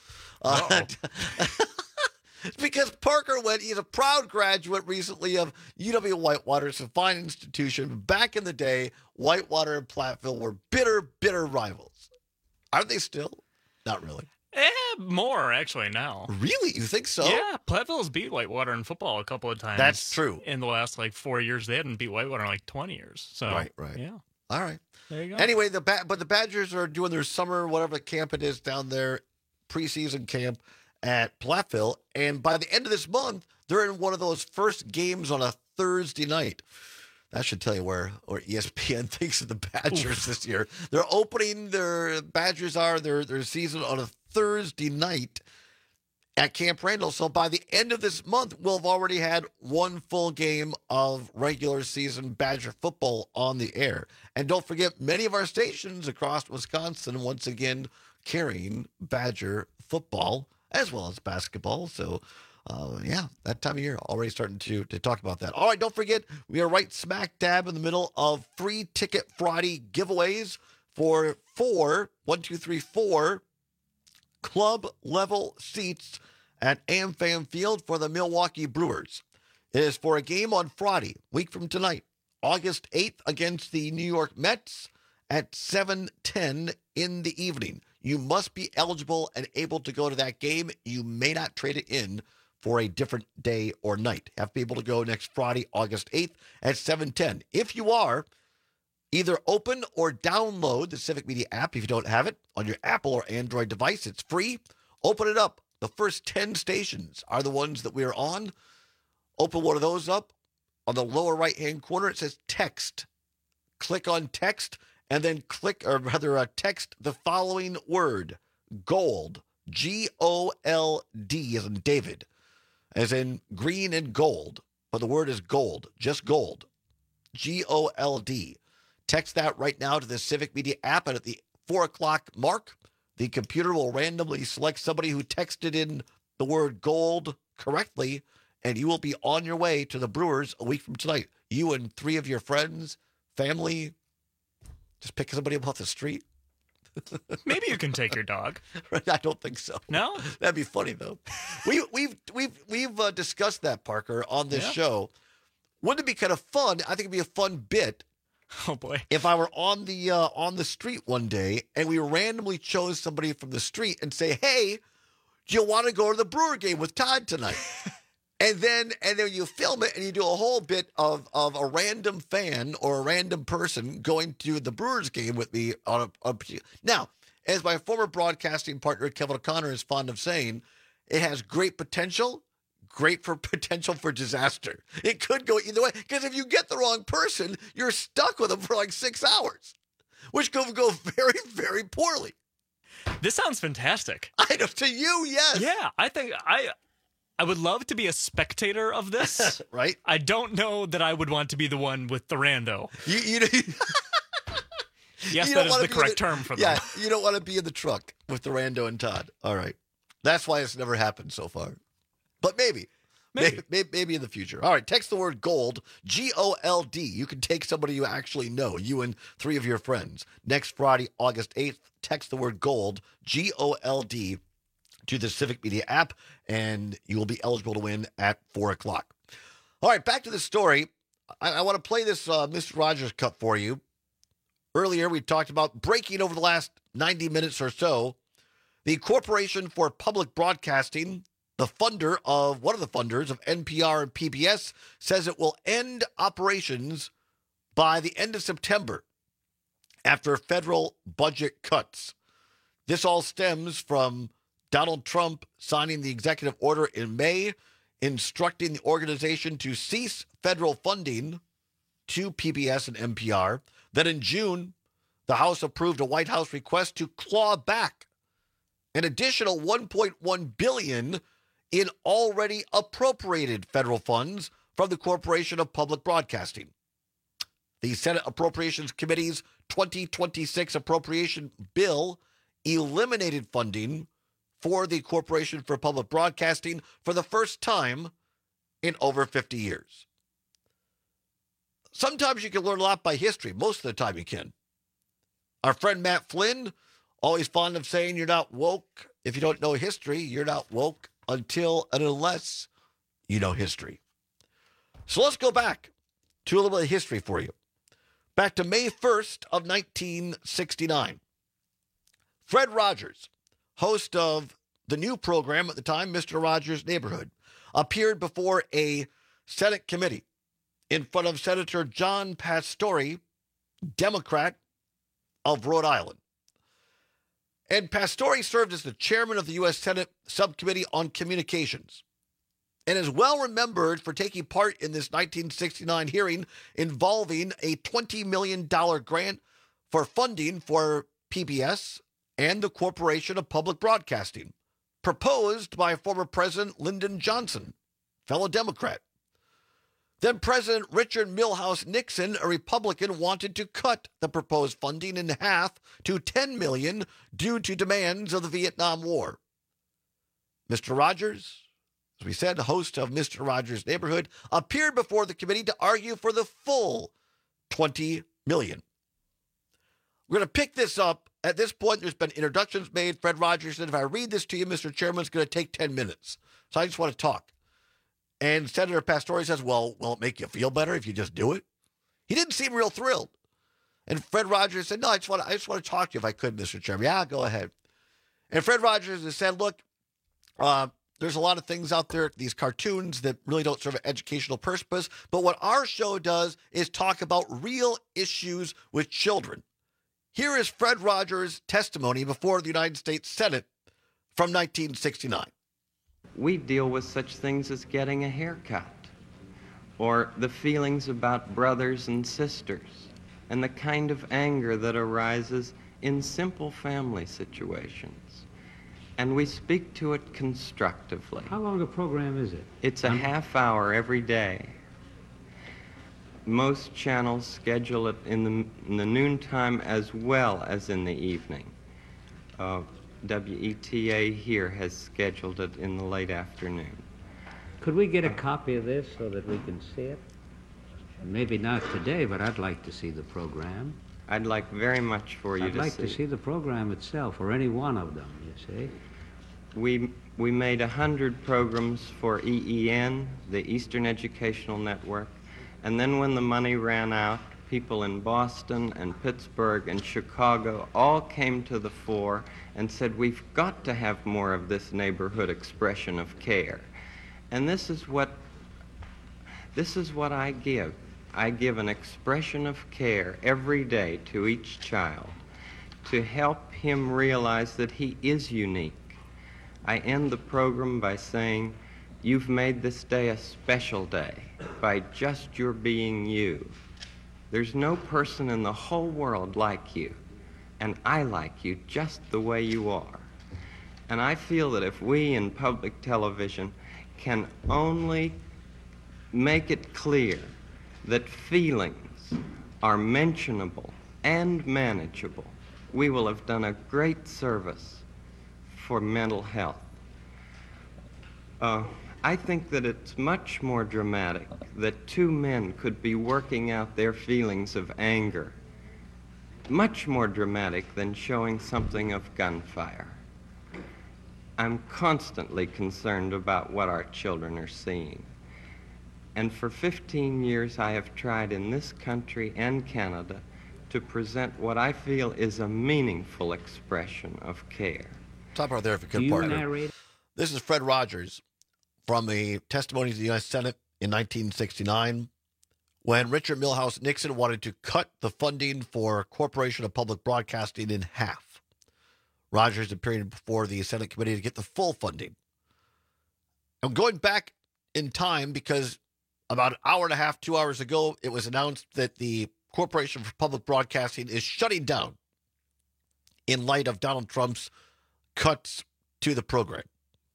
Speaker 20: Because Parker he's a proud graduate recently of UW Whitewater. It's a fine institution. Back in the day, Whitewater and Platteville were bitter rivals. Aren't they still? Not really.
Speaker 21: More actually now.
Speaker 20: Really? You think so?
Speaker 21: Yeah, Platteville's beat Whitewater in football a couple of times.
Speaker 20: That's true.
Speaker 21: In the last 4 years, they hadn't beat Whitewater in 20 years. So
Speaker 20: Right.
Speaker 21: Yeah.
Speaker 20: All right.
Speaker 21: There you go.
Speaker 20: Anyway, the Badgers are doing their summer, whatever camp it is down there, preseason camp at Platteville. And by the end of this month, they're in one of those first games on a Thursday night. That should tell you where ESPN thinks of the Badgers this year. They're opening their season on a Thursday night at Camp Randall. So by the end of this month, we'll have already had one full game of regular season Badger football on the air. And don't forget, many of our stations across Wisconsin, once again, carrying Badger football as well as basketball. So, that time of year, already starting to talk about that. All right, don't forget, we are right smack dab in the middle of Free Ticket Friday giveaways for 4 club-level seats at AmFam Field for the Milwaukee Brewers. It is for a game on Friday, week from tonight, August 8th, against the New York Mets at 7:10 in the evening. You must be eligible and able to go to that game. You may not trade it in for a different day or night. Have to be able to go next Friday, August 8th at 7:10. If you are, either open or download the Civic Media app if you don't have it on your Apple or Android device. It's free. Open it up. The first 10 stations are the ones that we are on. Open one of those up. On the lower right-hand corner, it says text. Click on text and then text the following word, GOLD, G-O-L-D as in David, as in green and gold, but the word is gold, just gold, G-O-L-D. Text that right now to the Civic Media app, and at the 4 o'clock mark, the computer will randomly select somebody who texted in the word gold correctly, and you will be on your way to the Brewers a week from tonight. You and 3 of your friends, family, just pick somebody up off the street.
Speaker 21: Maybe you can take your dog.
Speaker 20: I don't think so.
Speaker 21: No?
Speaker 20: That'd be funny though. We've discussed that, Parker, on this show. Wouldn't it be kind of fun? I think it'd be a fun bit.
Speaker 21: Oh boy!
Speaker 20: If I were on the street one day and we randomly chose somebody from the street and say, "Hey, do you want to go to the Brewer game with Todd tonight?" And then you film it and you do a whole bit of a random fan or a random person going to the Brewers game with me on Now, as my former broadcasting partner Kevin O'Connor is fond of saying, it has great potential. Great for potential for disaster. It could go either way, because if you get the wrong person, you're stuck with them for 6 hours. which could go very, very poorly.
Speaker 21: This sounds fantastic.
Speaker 20: I know, to you, yes.
Speaker 21: Yeah, I think I would love to be a spectator of this.
Speaker 20: Right?
Speaker 21: I don't know that I would want to be the one with the rando. Yes, that is the correct term for them.
Speaker 20: Yeah, you don't want to be in the truck with the rando and Todd. All right. That's why it's never happened so far. But maybe. Maybe in the future. All right, text the word GOLD, G-O-L-D. You can take somebody you actually know, you and 3 of your friends. Next Friday, August 8th, text the word GOLD, G-O-L-D, to the Civic Media app, and you will be eligible to win at 4 o'clock. All right, back to the story. I want to play this Mr. Rogers cut for you. Earlier, we talked about breaking over the last 90 minutes or so. The Corporation for Public Broadcasting, one of the funders of NPR and PBS, says it will end operations by the end of September after federal budget cuts. This all stems from Donald Trump signing the executive order in May, instructing the organization to cease federal funding to PBS and NPR. Then in June, the House approved a White House request to claw back an additional $1.1 billion in already appropriated federal funds from the Corporation of Public Broadcasting. The Senate Appropriations Committee's 2026 appropriation bill eliminated funding for the Corporation for Public Broadcasting for the first time in over 50 years. Sometimes you can learn a lot by history. Most of the time you can. Our friend Matt Flynn, always fond of saying you're not woke. If you don't know history, you're not woke until and unless you know history. So let's go back to a little bit of history for you. Back to May 1st of 1969. Fred Rogers, host of the new program at the time, Mr. Rogers' Neighborhood, appeared before a Senate committee in front of Senator John Pastore, Democrat of Rhode Island. And Pastore served as the chairman of the U.S. Senate Subcommittee on Communications and is well remembered for taking part in this 1969 hearing involving a $20 million grant for funding for PBS and the Corporation of Public Broadcasting, proposed by former President Lyndon Johnson, fellow Democrat. Then President Richard Milhous Nixon, a Republican, wanted to cut the proposed funding in half to $10 million due to demands of the Vietnam War. Mr. Rogers, as we said, host of Mr. Rogers' Neighborhood, appeared before the committee to argue for the full $20 million. We're going to pick this up. At this point, there's been introductions made. Fred Rogers said, if I read this to you, Mr. Chairman, it's going to take 10 minutes. So I just want to talk. And Senator Pastore says, well, will it make you feel better if you just do it? He didn't seem real thrilled. And Fred Rogers said, no, I just want to talk to you if I could, Mr. Chairman. Yeah, go ahead. And Fred Rogers has said, look, there's a lot of things out there, these cartoons that really don't serve an educational purpose. But what our show does is talk about real issues with children. Here is Fred Rogers' testimony before the United States Senate from 1969.
Speaker 2: We deal with such things as getting a haircut, or the feelings about brothers and sisters, and the kind of anger that arises in simple family situations. And we speak to it constructively.
Speaker 13: How long a program is it?
Speaker 2: It's a half hour every day. Most channels schedule it in the noontime as well as in the evening. WETA here has scheduled it in the late afternoon.
Speaker 13: Could we get a copy of this so that we can see it? Maybe not today, but I'd like to see the program.
Speaker 2: I'd like very much for you to see.
Speaker 13: I'd like to see the program itself, or any one of them, you see.
Speaker 2: We made 100 programs for EEN, the Eastern Educational Network, and then when the money ran out, people in Boston and Pittsburgh and Chicago all came to the fore and said, we've got to have more of this neighborhood expression of care. And this is what I give. I give an expression of care every day to each child to help him realize that he is unique. I end the program by saying, you've made this day a special day by just your being you. There's no person in the whole world like you, and I like you just the way you are. And I feel that if we in public television can only make it clear that feelings are mentionable and manageable, we will have done a great service for mental health. I think that it's much more dramatic that two men could be working out their feelings of anger, much more dramatic than showing something of gunfire. I'm constantly concerned about what our children are seeing. And for 15 years, I have tried in this country and Canada to present what I feel is a meaningful expression of care.
Speaker 20: Top right there, if you could, partner. This is Fred Rogers from a testimony to the U.S. Senate in 1969 when Richard Milhous Nixon wanted to cut the funding for Corporation of Public Broadcasting in half. Rogers appeared before the Senate committee to get the full funding. I'm going back in time because about an hour and a half, 2 hours ago, it was announced that the Corporation for Public Broadcasting is shutting down in light of Donald Trump's cuts to the program.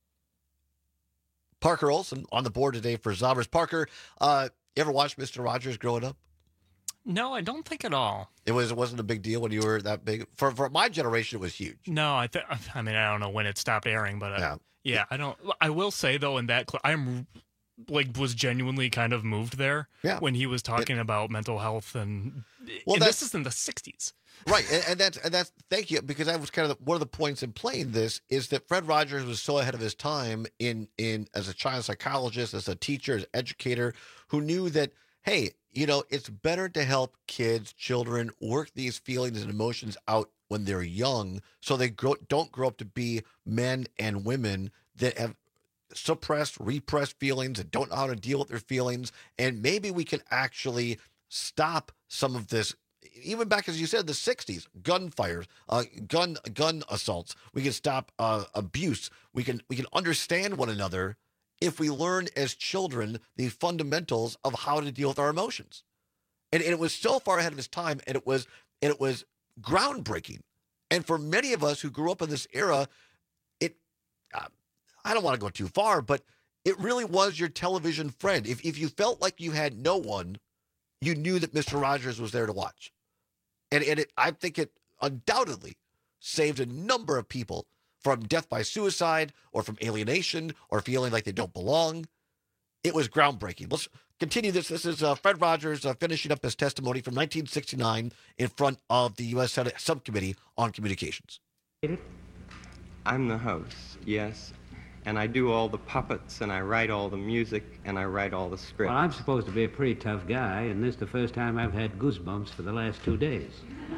Speaker 20: Parker Olson on the board today for Zommers. Parker, you ever watched Mr. Rogers growing up?
Speaker 21: No, I don't think at all.
Speaker 20: It wasn't a big deal when you were that big. For my generation, it was huge.
Speaker 21: No, I don't know when it stopped airing, but yeah, I don't. I will say though, in that was genuinely kind of moved there when he was talking about mental health and this is in the 60s.
Speaker 20: Right, and that's thank you, because that was kind of one of the points in playing this is that Fred Rogers was so ahead of his time in as a child psychologist, as a teacher, as an educator, who knew that, hey, it's better to help children work these feelings and emotions out when they're young, so they don't grow up to be men and women that have suppressed, repressed feelings and don't know how to deal with their feelings, and maybe we can actually stop some of this. Even back, as you said, the 60s, gunfires, gun assaults. We can stop abuse. We can understand one another if we learn as children the fundamentals of how to deal with our emotions. And it was so far ahead of its time, and it was groundbreaking. And for many of us who grew up in this era, I don't want to go too far, but it really was your television friend. If you felt like you had no one, you knew that Mr. Rogers was there to watch. And I think it undoubtedly saved a number of people from death by suicide or from alienation or feeling like they don't belong. It was groundbreaking. Let's continue this. This is Fred Rogers finishing up his testimony from 1969 in front of the U.S. Senate Subcommittee on Communications.
Speaker 2: I'm the host, yes. And I do all the puppets, and I write all the music, and I write all the scripts.
Speaker 13: Well, I'm supposed to be a pretty tough guy, and this is the first time I've had goosebumps for the last 2 days.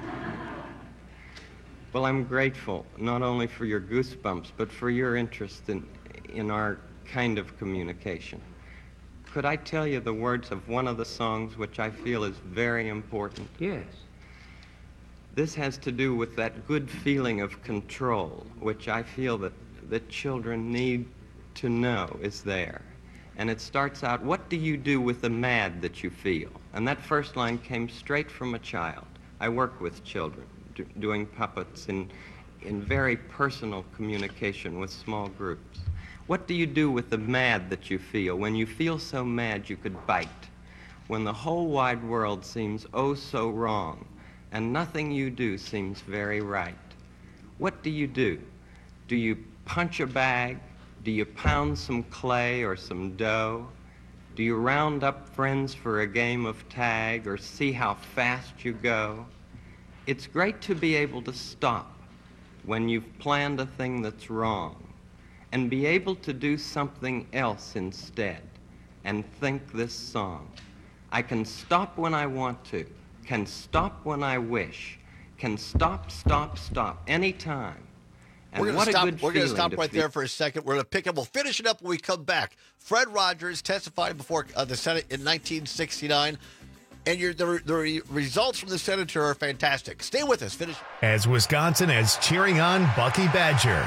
Speaker 2: Well, I'm grateful, not only for your goosebumps, but for your interest in our kind of communication. Could I tell you the words of one of the songs which I feel is very important?
Speaker 13: Yes.
Speaker 2: This has to do with that good feeling of control, which I feel that children need to know is there. And it starts out, what do you do with the mad that you feel? And that first line came straight from a child. I work with children, doing puppets in very personal communication with small groups. What do you do with the mad that you feel? When you feel so mad you could bite. When the whole wide world seems oh so wrong, and nothing you do seems very right. What do you do? Do you punch a bag? Do you pound some clay or some dough? Do you round up friends for a game of tag or see how fast you go? It's great to be able to stop when you've planned a thing that's wrong and be able to do something else instead and think this song. I can stop when I want to, can stop when I wish, can stop, anytime. And
Speaker 20: we're going to stop right there for a second. We're going to pick up. We'll finish it up when we come back. Fred Rogers testified before the Senate in 1969. And the results from the senator are fantastic. Stay with us. Finish.
Speaker 1: As Wisconsin is cheering on Bucky Badger.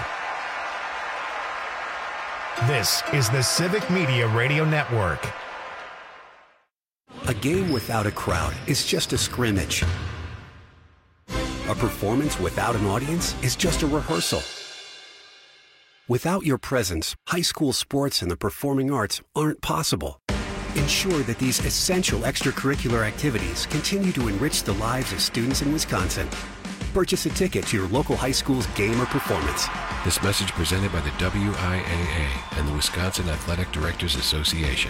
Speaker 1: This is the Civic Media Radio Network.
Speaker 4: A game without a crowd is just a scrimmage. A performance without an audience is just a rehearsal. Without your presence, high school sports and the performing arts aren't possible. Ensure that these essential extracurricular activities continue to enrich the lives of students in Wisconsin. Purchase a ticket to your local high school's game or performance.
Speaker 15: This message presented by the WIAA and the Wisconsin Athletic Directors Association.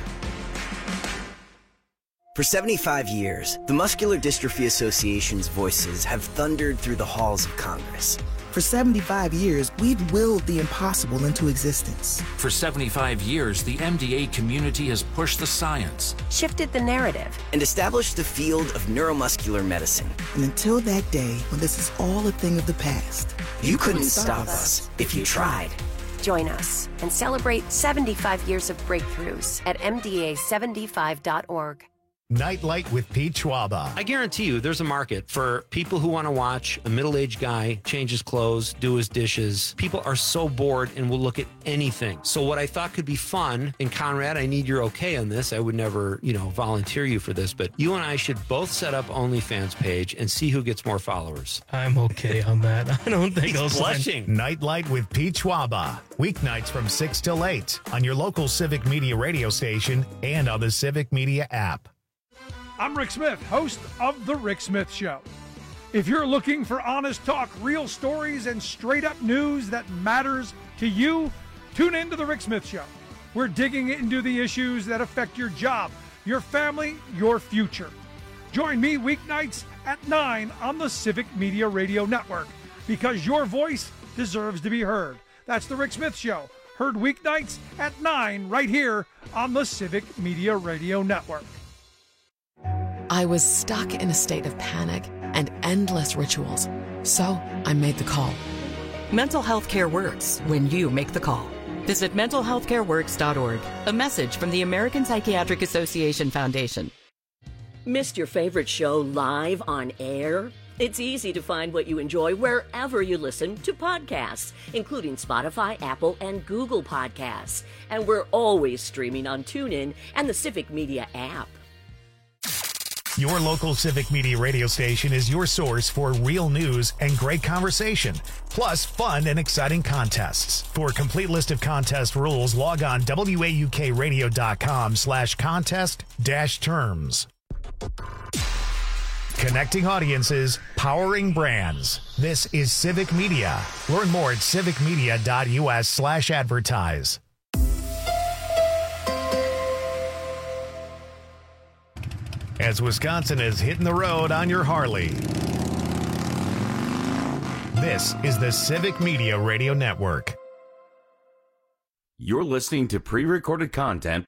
Speaker 16: For 75 years, the Muscular Dystrophy Association's voices have thundered through the halls of Congress.
Speaker 23: For 75 years, we've willed the impossible into existence.
Speaker 25: For 75 years, the MDA community has pushed the science,
Speaker 16: shifted the narrative, and established the field of neuromuscular medicine.
Speaker 23: And until that day when this is all a thing of the past,
Speaker 16: you couldn't stop us if you tried.
Speaker 26: Join us and celebrate 75 years of breakthroughs at MDA75.org.
Speaker 1: Nightlight with Pete Schwaba.
Speaker 14: I guarantee you there's a market for people who want to watch a middle-aged guy change his clothes, do his dishes. People are so bored and will look at anything. So what I thought could be fun, and Conrad, I need your okay on this. I would never, volunteer you for this, but you and I should both set up OnlyFans page and see who gets more followers.
Speaker 21: I'm okay on that. I don't think I'll
Speaker 14: blushing.
Speaker 1: Nightlight with Pete Schwaba. Weeknights from 6 till 8 on your local Civic Media radio station and on the Civic Media app.
Speaker 22: I'm Rick Smith, host of The Rick Smith Show. If you're looking for honest talk, real stories, and straight-up news that matters to you, tune in to The Rick Smith Show. We're digging into the issues that affect your job, your family, your future. Join me weeknights at 9 on the Civic Media Radio Network, because your voice deserves to be heard. That's The Rick Smith Show, heard weeknights at 9 right here on the Civic Media Radio Network.
Speaker 27: I was stuck in a state of panic and endless rituals, so I made the call.
Speaker 28: Mental health care works when you make the call. Visit mentalhealthcareworks.org. A message from the American Psychiatric Association Foundation.
Speaker 19: Missed your favorite show live on air? It's easy to find what you enjoy wherever you listen to podcasts, including Spotify, Apple, and Google Podcasts. And we're always streaming on TuneIn and the Civic Media app.
Speaker 1: Your local Civic Media radio station is your source for real news and great conversation, plus fun and exciting contests. For a complete list of contest rules, log on waukradio.com/contest-terms. Connecting audiences, powering brands. This is Civic Media. Learn more at civicmedia.us/advertise. As Wisconsin is hitting the road on your Harley. This is the Civic Media Radio Network.
Speaker 18: You're listening to pre-recorded content.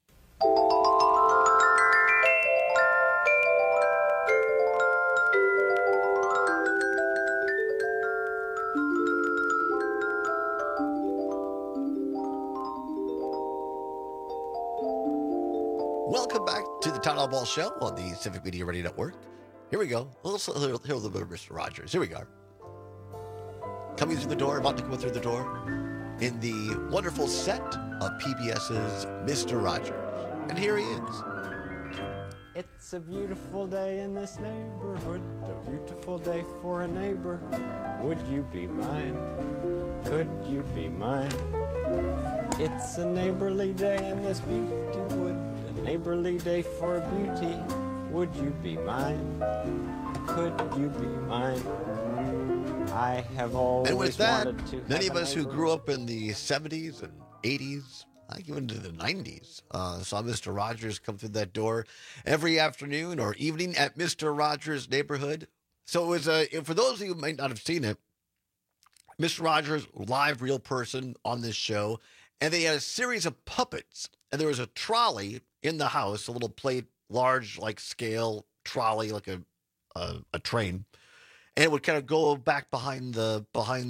Speaker 20: Welcome back to the Town Hall Ball Show on the Civic Media Radio Network. Here we go. Let's hear a little bit of Mr. Rogers. Here we go. Coming through the door, about to come through the door, in the wonderful set of PBS's Mr. Rogers. And here he is.
Speaker 29: It's a beautiful day in this neighborhood, a beautiful day for a neighbor. Would you be mine? Could you be mine? It's a neighborly day in this beauty wood, a neighborly day for beauty. Would you be mine? Could you be mine? I have always
Speaker 20: and with that,
Speaker 29: wanted to
Speaker 20: many of us who grew up in the 70s and 80s, even into the 90s, saw Mr. Rogers come through that door every afternoon or evening at Mr. Rogers' neighborhood. So it was for those of you who might not have seen it, Mr. Rogers, live real person on this show, and they had a series of puppets, and there was a trolley in the house, a little plate, large like scale trolley, like a train, and it would kind of go back behind the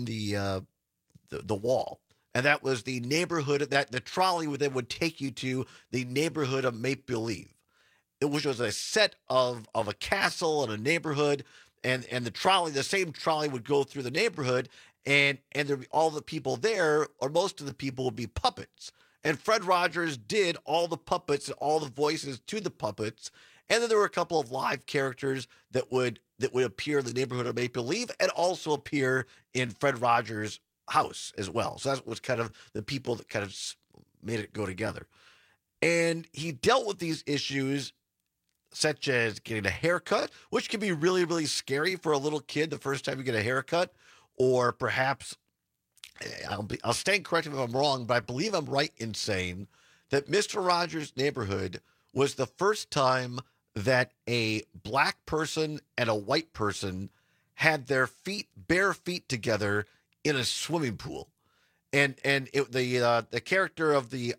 Speaker 20: wall. And that was the neighborhood that the trolley would take you to the neighborhood of Make Believe, which was a set of a castle and a neighborhood, and the trolley, the same trolley would go through the neighborhood, and there'd be all the people there, or most of the people would be puppets. And Fred Rogers did all the puppets and all the voices to the puppets. And then there were a couple of live characters that would appear in the neighborhood of Make Believe and also appear in Fred Rogers' house as well. So that was kind of the people that kind of made it go together. And he dealt with these issues such as getting a haircut, which can be really, really scary for a little kid the first time you get a haircut, or perhaps, I'll stand corrected if I'm wrong, but I believe I'm right in saying that Mr. Rogers' Neighborhood was the first time that a black person and a white person had their bare feet together in a swimming pool. And the character of the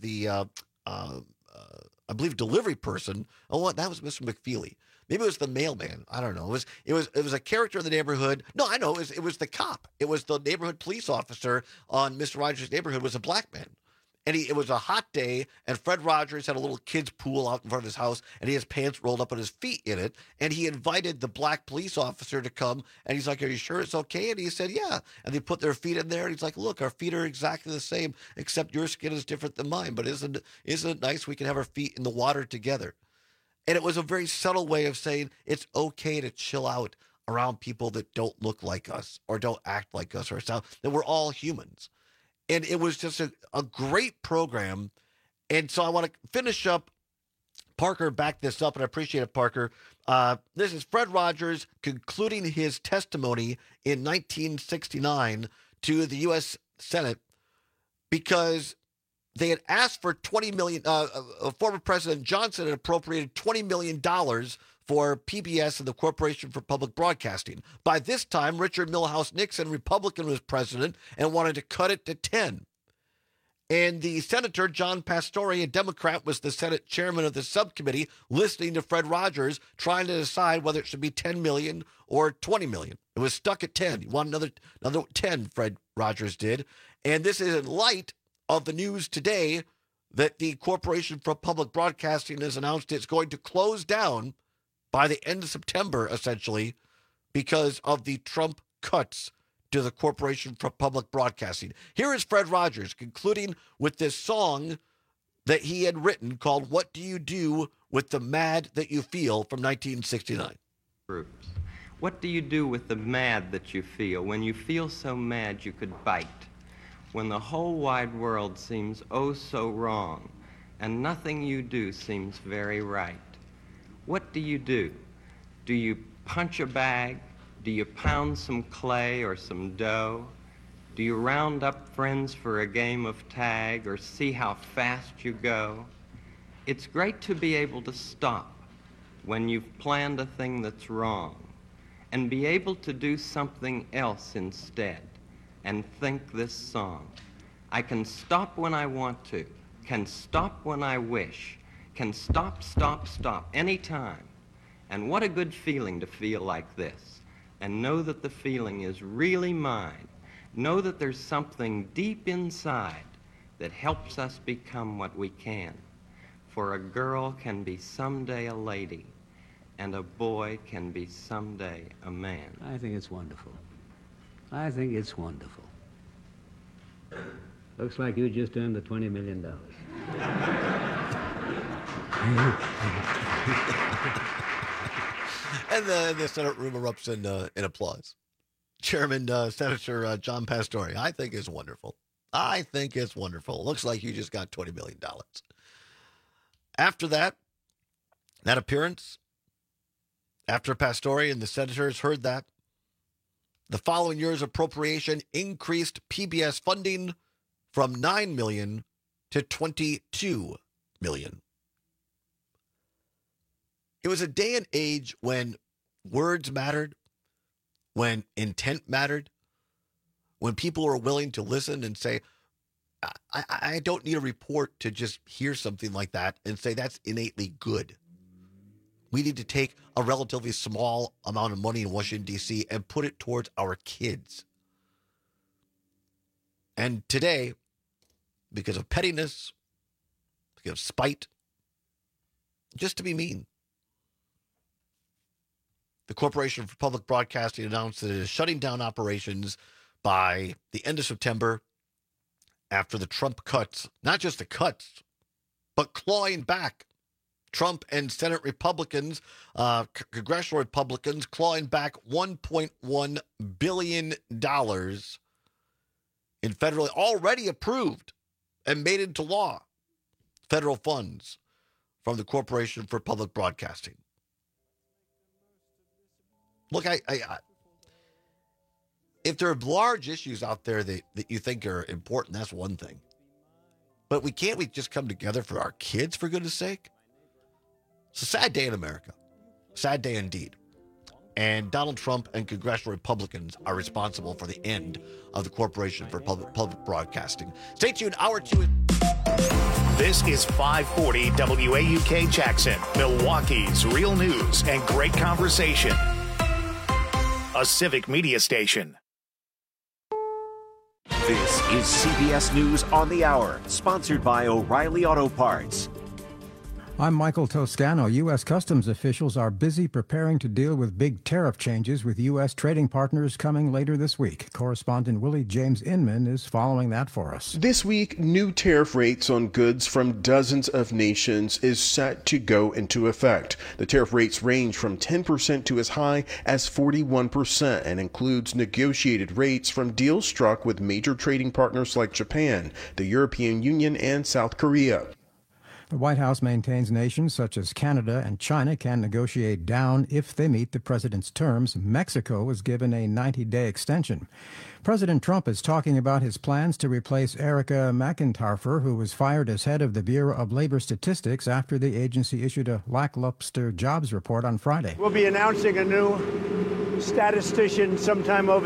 Speaker 20: I believe delivery person. Oh, that was Mr. McFeely. Maybe it was the mailman. I don't know. It was a character in the neighborhood. No, I know. It was the cop. It was the neighborhood police officer on Mr. Rogers' Neighborhood was a black man. And it was a hot day, and Fred Rogers had a little kid's pool out in front of his house, and he had his pants rolled up and his feet in it. And he invited the black police officer to come, and he's like, "Are you sure it's okay?" And he said, "Yeah." And they put their feet in there, and he's like, "Look, our feet are exactly the same, except your skin is different than mine. But isn't it nice we can have our feet in the water together?" And it was a very subtle way of saying it's okay to chill out around people that don't look like us or don't act like us or sound, that we're all humans. And it was just a great program. And so I want to finish up. Parker backed this up, and I appreciate it, Parker. This is Fred Rogers concluding his testimony in 1969 to the U.S. Senate because they had asked for $20 million. Former President Johnson had appropriated $20 million for PBS and the Corporation for Public Broadcasting. By this time, Richard Milhous Nixon, Republican, was president and wanted to cut it to 10. And the senator, John Pastore, a Democrat, was the Senate chairman of the subcommittee, listening to Fred Rogers, trying to decide whether it should be $10 million or $20 million. It was stuck at 10. He wanted another 10, Fred Rogers did. And this is in light of the news today that the Corporation for Public Broadcasting has announced it's going to close down by the end of September, essentially, because of the Trump cuts to the Corporation for Public Broadcasting. Here is Fred Rogers concluding with this song that he had written called "What Do You Do with the Mad That You Feel" from 1969.
Speaker 2: Groups. What do you do with the mad that you feel when you feel so mad you could bite? When the whole wide world seems oh so wrong and nothing you do seems very right? What do you do? Do you punch a bag? Do you pound some clay or some dough? Do you round up friends for a game of tag or see how fast you go? It's great to be able to stop when you've planned a thing that's wrong and be able to do something else instead and think this song. I can stop when I want to, can stop when I wish, can stop, stop, stop, anytime. And what a good feeling to feel like this and know that the feeling is really mine. Know that there's something deep inside that helps us become what we can. For a girl can be someday a lady, and a boy can be someday a man.
Speaker 13: I think it's wonderful. I think it's wonderful. Looks like you just earned the $20 million.
Speaker 20: And the Senate room erupts in applause. Chairman Senator John Pastore, I think it's wonderful. I think it's wonderful. Looks like you just got $20 million. After that appearance, after Pastore and the senators heard that, the following year's appropriation increased PBS funding from $9 million to $22 million. It was a day and age when words mattered, when intent mattered, when people were willing to listen and say, I don't need a report to just hear something like that and say that's innately good. We need to take a relatively small amount of money in Washington, D.C. and put it towards our kids. And today, because of pettiness, because of spite, just to be mean, the Corporation for Public Broadcasting announced that it is shutting down operations by the end of September after the Trump cuts, not just the cuts, but clawing back Trump and Senate Republicans, congressional Republicans, clawing back $1.1 billion in federally already approved and made into law federal funds from the Corporation for Public Broadcasting. Look, if there are large issues out there that you think are important, that's one thing. But can't we just come together for our kids, for goodness sake? It's a sad day in America. Sad day indeed. And Donald Trump and congressional Republicans are responsible for the end of the Corporation for Public Broadcasting. Stay tuned. Hour 2.
Speaker 1: This is 540 WAUK Jackson, Milwaukee's real news and great conversation. A civic media station.
Speaker 3: This is CBS News on the Hour, sponsored by O'Reilly Auto Parts.
Speaker 5: I'm Michael Toscano. U.S. Customs officials are busy preparing to deal with big tariff changes with U.S. trading partners coming later this week. Correspondent Willie James Inman is following that for us.
Speaker 6: This week, new tariff rates on goods from dozens of nations is set to go into effect. The tariff rates range from 10% to as high as 41% and includes negotiated rates from deals struck with major trading partners like Japan, the European Union, and South Korea.
Speaker 5: The White House maintains nations such as Canada and China can negotiate down if they meet the president's terms. Mexico was given a 90-day extension. President Trump is talking about his plans to replace Erica McIntyre, who was fired as head of the Bureau of Labor Statistics after the agency issued a lackluster jobs report on Friday.
Speaker 7: We'll be announcing a new statistician sometime over